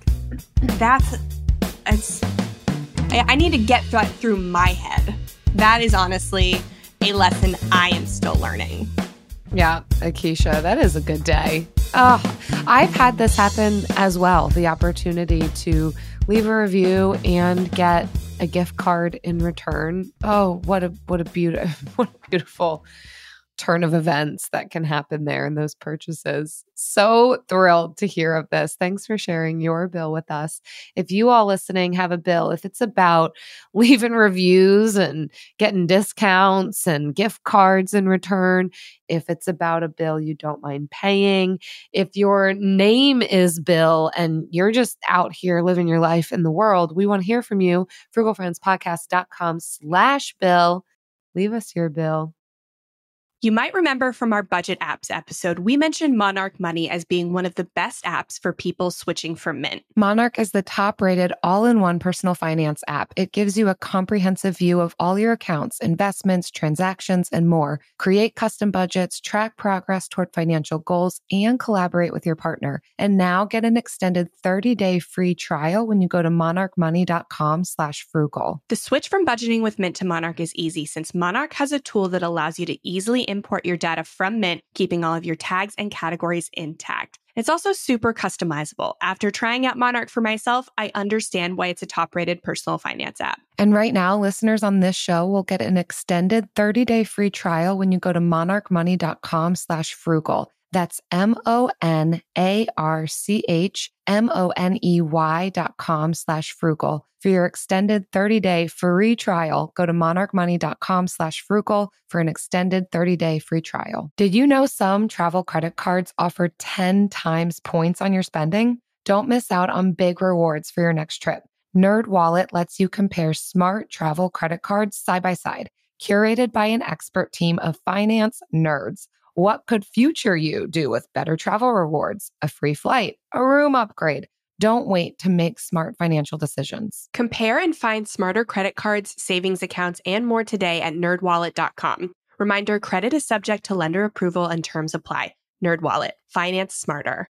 I need to get that through my head. That is honestly a lesson I am still learning. Yeah, Acacia, that is a good day. I've had this happen as well. The opportunity to leave a review and get a gift card in return. Oh, what a beautiful turn of events that can happen there in those purchases. So thrilled to hear of this. Thanks for sharing your bill with us. If you all listening have a bill, if it's about leaving reviews and getting discounts and gift cards in return, if it's about a bill you don't mind paying, if your name is Bill and you're just out here living your life in the world, we want to hear from you. frugalfriendspodcast.com/bill. Leave us your bill. You might remember from our budget apps episode, we mentioned Monarch Money as being one of the best apps for people switching from Mint. Monarch is the top-rated all-in-one personal finance app. It gives you a comprehensive view of all your accounts, investments, transactions, and more. Create custom budgets, track progress toward financial goals, and collaborate with your partner. And now get an extended 30-day free trial when you go to monarchmoney.com/frugal. The switch from budgeting with Mint to Monarch is easy since Monarch has a tool that allows you to easily import your data from Mint, keeping all of your tags and categories intact. It's also super customizable. After trying out Monarch for myself, I understand why it's a top-rated personal finance app. And right now, listeners on this show will get an extended 30-day free trial when you go to monarchmoney.com/frugal. That's monarchmoney.com/frugal. For your extended 30-day free trial, go to monarchmoney.com/frugal for an extended 30-day free trial. Did you know some travel credit cards offer 10 times points on your spending? Don't miss out on big rewards for your next trip. NerdWallet lets you compare smart travel credit cards side by side, curated by an expert team of finance nerds. What could future you do with better travel rewards, a free flight, a room upgrade? Don't wait to make smart financial decisions. Compare and find smarter credit cards, savings accounts, and more today at nerdwallet.com. Reminder, credit is subject to lender approval and terms apply. NerdWallet. Finance smarter.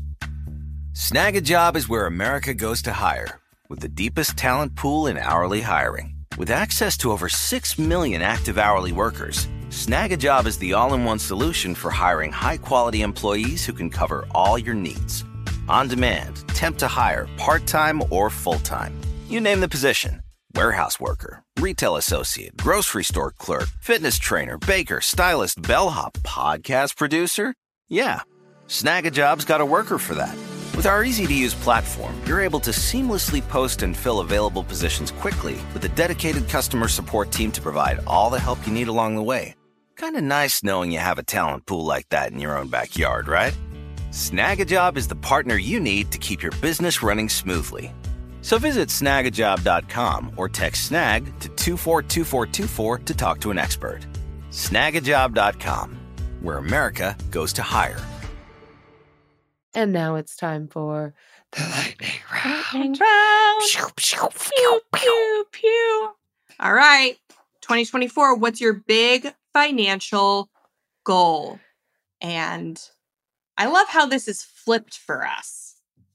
Snag a Job is where America goes to hire, with the deepest talent pool in hourly hiring. With access to over 6 million active hourly workers, Snag a Job is the all-in-one solution for hiring high-quality employees who can cover all your needs. On demand, temp to hire, part-time or full-time. You name the position. Warehouse worker, retail associate, grocery store clerk, fitness trainer, baker, stylist, bellhop, podcast producer. Yeah, Snag a Job's got a worker for that. With our easy-to-use platform, you're able to seamlessly post and fill available positions quickly with a dedicated customer support team to provide all the help you need along the way. Kind of nice knowing you have a talent pool like that in your own backyard, right? Snag a Job is the partner you need to keep your business running smoothly. So visit snagajob.com or text snag to 242424 to talk to an expert. Snagajob.com, where America goes to hire. And now it's time for the lightning round. Pew, pew, pew. All right. 2024, what's your big financial goal? And I love how this is flipped for us.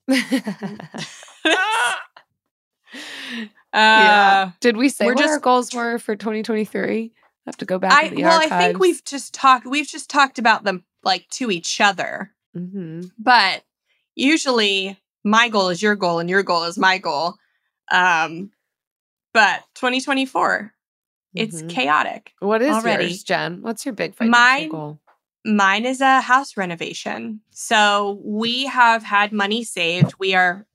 Yeah. Did we say we're what our just- goals were for 2023? I have to go back in the archives. I think we've just talked about them like to each other. Mm-hmm. But usually my goal is your goal and your goal is my goal. But 2024, it's chaotic. What is already. Yours, Jen? What's your big financial goal? Mine is a house renovation. So we have had money saved. We are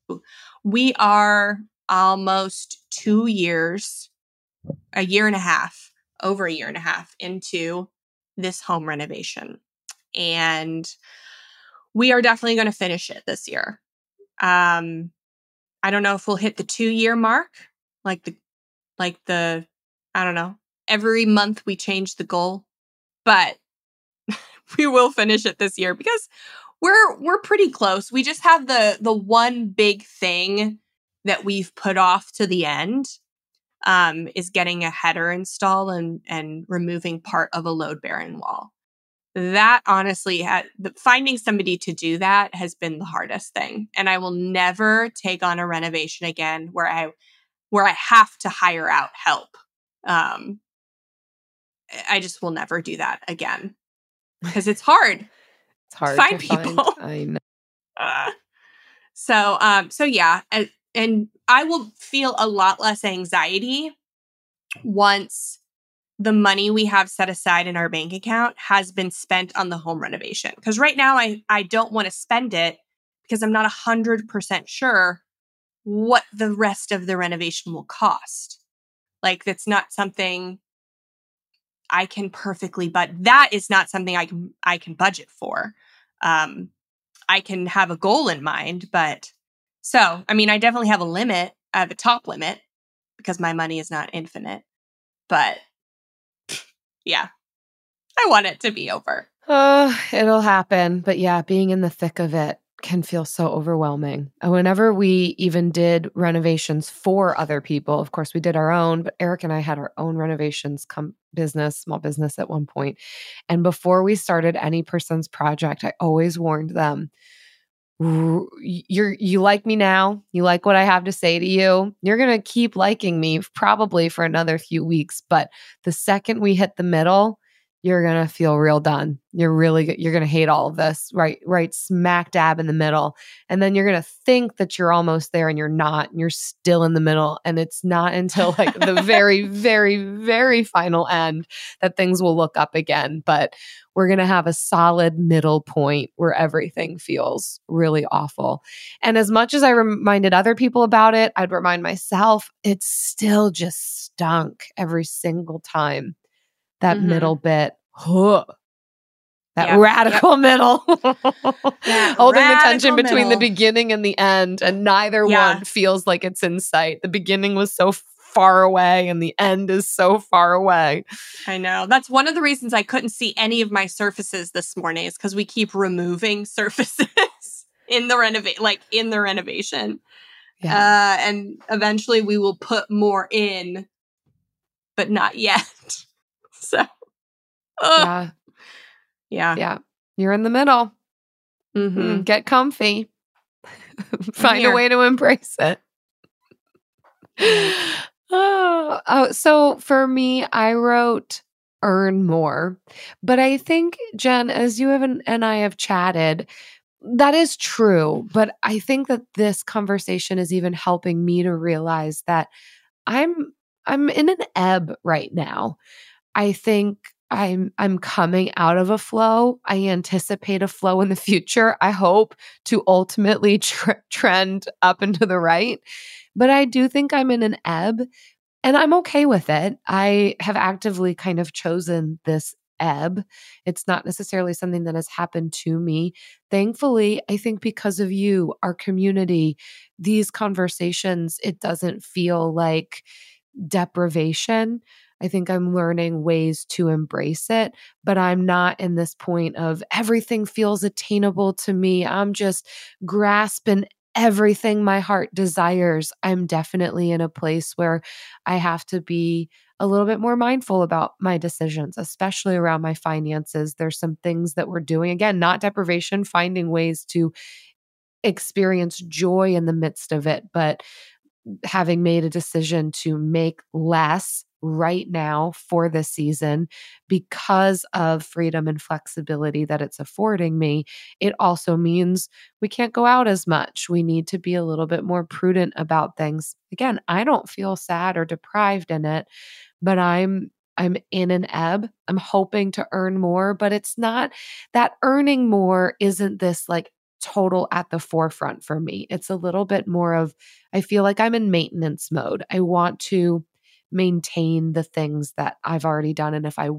almost 2 years, over a year and a half into this home renovation. And we are definitely going to finish it this year. I don't know if we'll hit the 2-year mark, like the I don't know. Every month we change the goal, but we will finish it this year because we're pretty close. We just have the one big thing that we've put off to the end, is getting a header installed and removing part of a load-bearing wall. That honestly, finding somebody to do that has been the hardest thing. And I will never take on a renovation again where I have to hire out help. I just will never do that again because it's hard. It's hard to find people. I know. So yeah, and I will feel a lot less anxiety once the money we have set aside in our bank account has been spent on the home renovation. Because right now I don't want to spend it because I'm not 100% sure what the rest of the renovation will cost. Like, that's not something I can perfectly, but that is not something I can budget for. I can have a goal in mind, but so, I mean, I definitely have a limit, the top limit, because my money is not infinite. But yeah, I want it to be over. It'll happen. But yeah, being in the thick of it can feel so overwhelming. Whenever we even did renovations for other people, of course we did our own, but Eric and I had our own renovations small business at one point. And before we started any person's project, I always warned them, you like me now, you like what I have to say to you, you're going to keep liking me probably for another few weeks. But the second we hit the middle, you're going to feel real done. You're going to hate all of this, right smack dab in the middle. And then you're going to think that you're almost there and you're not, and you're still in the middle. And it's not until like the very, very, very final end that things will look up again. But we're going to have a solid middle point where everything feels really awful. And as much as I reminded other people about it, I'd remind myself, it still just stunk every single time. That middle bit, radical middle, holding the tension between the beginning and the end, and neither one feels like it's in sight. The beginning was so far away and the end is so far away. I know. That's one of the reasons I couldn't see any of my surfaces this morning, is because we keep removing surfaces in the renovation. Yeah. And eventually we will put more in, but not yet. So, yeah. You're in the middle. Get comfy. Find a way to embrace it. So for me, I wrote earn more. But I think, Jen, as you and I have chatted, that is true. But I think that this conversation is even helping me to realize that I'm in an ebb right now. I think I'm coming out of a flow. I anticipate a flow in the future. I hope to ultimately trend up and to the right. But I do think I'm in an ebb, and I'm okay with it. I have actively kind of chosen this ebb. It's not necessarily something that has happened to me. Thankfully, I think because of you, our community, these conversations, it doesn't feel like deprivation. I think I'm learning ways to embrace it, but I'm not in this point of everything feels attainable to me. I'm just grasping everything my heart desires. I'm definitely in a place where I have to be a little bit more mindful about my decisions, especially around my finances. There's some things that we're doing, again, not deprivation, finding ways to experience joy in the midst of it, but having made a decision to make less right now for this season because of freedom and flexibility that it's affording me, it also means we can't go out as much. We need to be a little bit more prudent about things. Again, I don't feel sad or deprived in it, but I'm in an ebb. I'm hoping to earn more, but it's not that earning more isn't this like total at the forefront for me. It's a little bit more of, I feel like I'm in maintenance mode. I want to maintain the things that I've already done. And if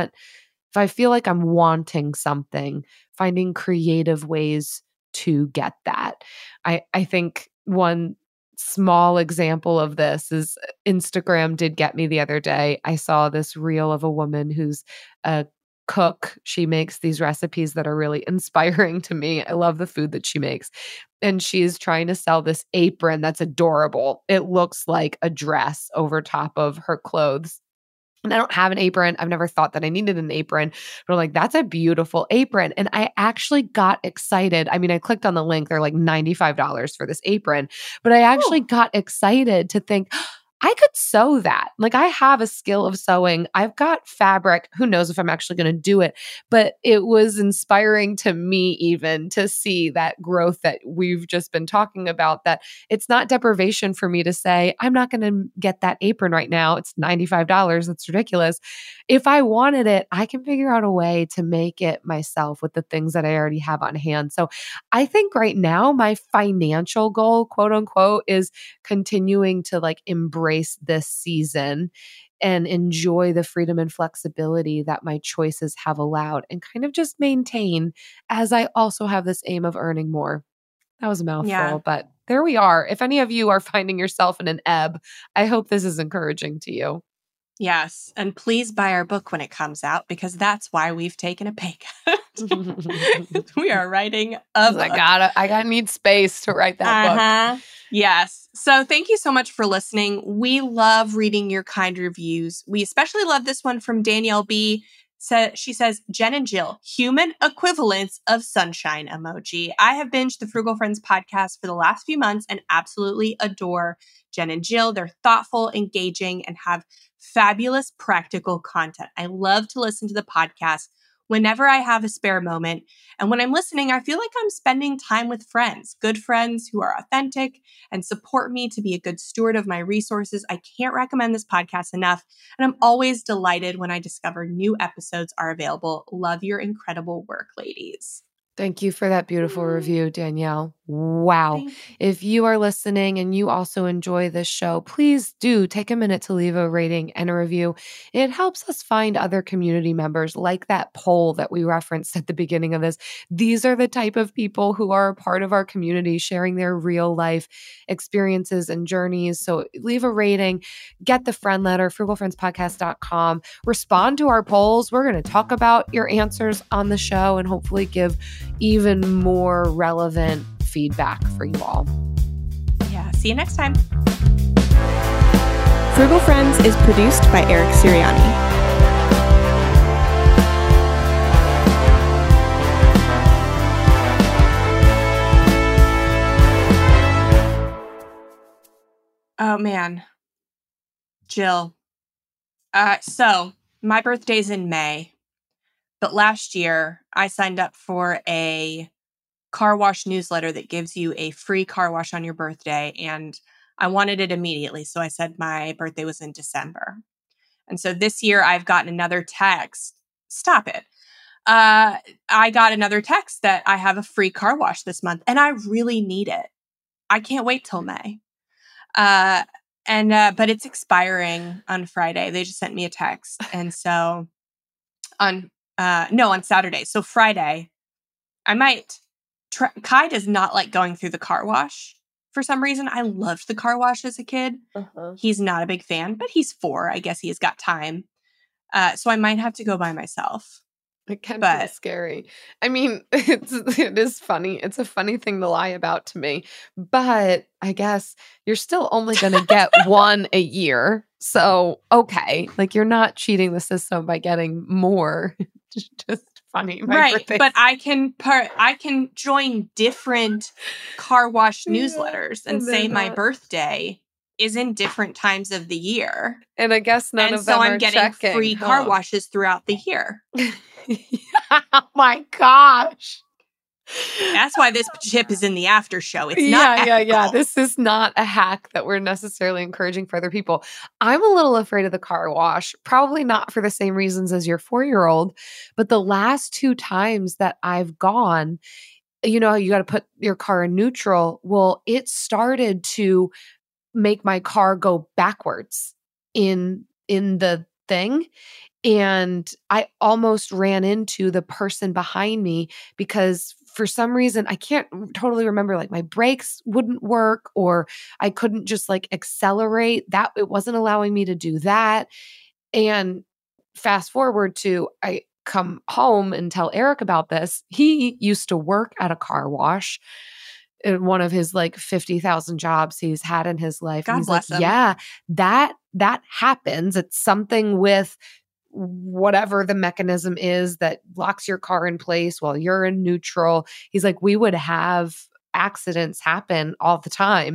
I feel like I'm wanting something, finding creative ways to get that. I think one small example of this is Instagram did get me the other day. I saw this reel of a woman who's a cook. She makes these recipes that are really inspiring to me. I love the food that she makes. And she's trying to sell this apron that's adorable. It looks like a dress over top of her clothes. And I don't have an apron. I've never thought that I needed an apron, but I'm like, that's a beautiful apron. And I actually got excited. I mean, I clicked on the link. They're like $95 for this apron, but I actually got excited to think, I could sew that. Like I have a skill of sewing. I've got fabric. Who knows if I'm actually going to do it, but it was inspiring to me even to see that growth that we've just been talking about, that it's not deprivation for me to say, I'm not going to get that apron right now. It's $95. It's ridiculous. If I wanted it, I can figure out a way to make it myself with the things that I already have on hand. So I think right now my financial goal, quote unquote, is continuing to like embrace this season and enjoy the freedom and flexibility that my choices have allowed, and kind of just maintain as I also have this aim of earning more. That was a mouthful, but there we are. If any of you are finding yourself in an ebb, I hope this is encouraging to you. Yes. And please buy our book when it comes out, because that's why we've taken a pay cut. We are writing a book. I gotta need space to write that book. Yes. So thank you so much for listening. We love reading your kind reviews. We especially love this one from Danielle B. She says, Jen and Jill, human equivalents of sunshine emoji. I have binged the Frugal Friends podcast for the last few months and absolutely adore Jen and Jill. They're thoughtful, engaging, and have fabulous practical content. I love to listen to the podcast whenever I have a spare moment. And when I'm listening, I feel like I'm spending time with friends, good friends who are authentic and support me to be a good steward of my resources. I can't recommend this podcast enough. And I'm always delighted when I discover new episodes are available. Love your incredible work, ladies. Thank you for that beautiful review, Danielle. Wow. If you are listening and you also enjoy this show, please do take a minute to leave a rating and a review. It helps us find other community members, like that poll that we referenced at the beginning of this. These are the type of people who are a part of our community, sharing their real life experiences and journeys. So leave a rating, get the friend letter, frugalfriendspodcast.com, respond to our polls. We're going to talk about your answers on the show and hopefully give even more relevant feedback for you all. Yeah. See you next time. Frugal Friends is produced by Eric Siriani. Oh, man. Jill. So my birthday's in May, but last year I signed up for a car wash newsletter that gives you a free car wash on your birthday, and I wanted it immediately. So I said my birthday was in December. And so this year I've gotten another text. Stop it. I got another text that I have a free car wash this month, and I really need it. I can't wait till May. But it's expiring on Friday. They just sent me a text. And so on Saturday. So Friday, I might Kai does not like going through the car wash for some reason. I loved the car wash as a kid. He's not a big fan, but he's 4. I guess he's got time. So I might have to go by myself. It can be scary. I mean, it is funny. It's a funny thing to lie about to me, but I guess you're still only going to get one a year. So, okay. Like you're not cheating the system by getting more. Just funny. Right. But I can join different car wash newsletters and say my birthday is in different times of the year. And I guess none of them are checking. So I'm getting free car washes throughout the year. Oh my gosh. That's why this chip is in the after show. It's not ethical. Yeah. This is not a hack that we're necessarily encouraging for other people. I'm a little afraid of the car wash, probably not for the same reasons as your 4-year-old, but the last 2 times that I've gone, you know, you got to put your car in neutral. Well, it started to make my car go backwards in the thing. And I almost ran into the person behind me because for some reason, I can't totally remember, like my brakes wouldn't work or I couldn't just like accelerate. That it wasn't allowing me to do that. And fast forward to I come home and tell Eric about this. He used to work at a car wash in one of his like 50,000 jobs he's had in his life. God bless him. Yeah, that happens. It's something with whatever the mechanism is that locks your car in place while you're in neutral. He's like, we would have accidents happen all the time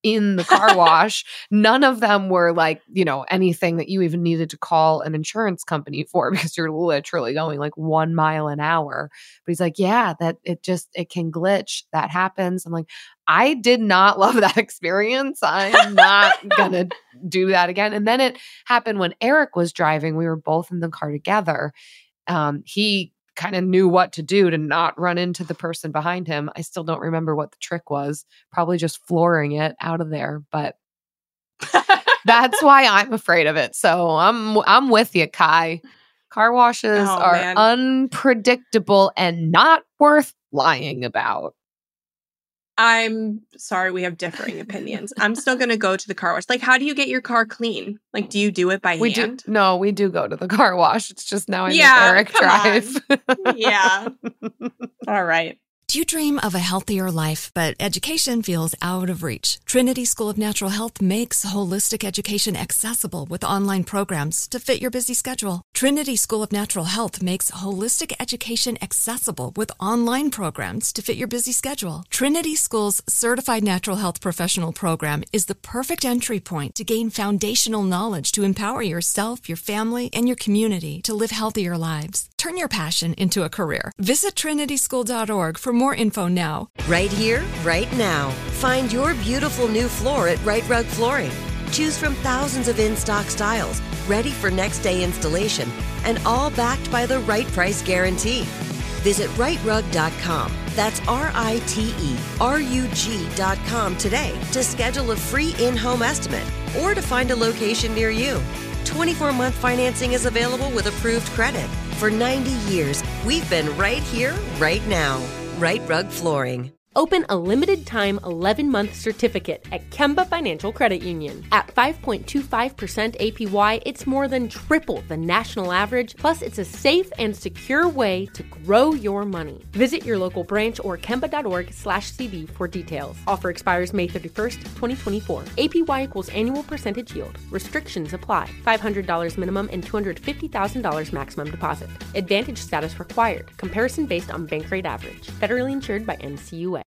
in the car wash. None of them were like, anything that you even needed to call an insurance company for because you're literally going like 1 mile an hour. But he's like, yeah, that it can glitch. That happens. I'm like, I did not love that experience. I'm not going to do that again. And then it happened when Eric was driving. We were both in the car together. He kind of knew what to do to not run into the person behind him. I still don't remember what the trick was. Probably just flooring it out of there, but that's why I'm afraid of it. So I'm with you, Kai. Car washes are unpredictable and not worth lying about. I'm sorry, we have differing opinions. I'm still going to go to the car wash. Like, how do you get your car clean? Like, do you do it by hand? No, we do go to the car wash. It's just now I make Eric drive. Yeah. All right. Do you dream of a healthier life, but education feels out of reach? Trinity School of Natural Health makes holistic education accessible with online programs to fit your busy schedule. Trinity School of Natural Health makes holistic education accessible with online programs to fit your busy schedule. Trinity School's Certified Natural Health Professional Program is the perfect entry point to gain foundational knowledge to empower yourself, your family, and your community to live healthier lives. Turn your passion into a career. Visit trinityschool.org for more info now. Right here, right now. Find your beautiful new floor at Right Rug Flooring. Choose from thousands of in-stock styles, ready for next day installation, and all backed by the right price guarantee. Visit rightrug.com. That's RITERUG.com today to schedule a free in-home estimate or to find a location near you. 24-month financing is available with approved credit. For 90 years, we've been right here, right now. Right Rug Flooring. Open a limited-time 11-month certificate at Kemba Financial Credit Union. At 5.25% APY, it's more than triple the national average, plus it's a safe and secure way to grow your money. Visit your local branch or kemba.org/cb for details. Offer expires May 31st, 2024. APY equals annual percentage yield. Restrictions apply. $500 minimum and $250,000 maximum deposit. Advantage status required. Comparison based on bank rate average. Federally insured by NCUA.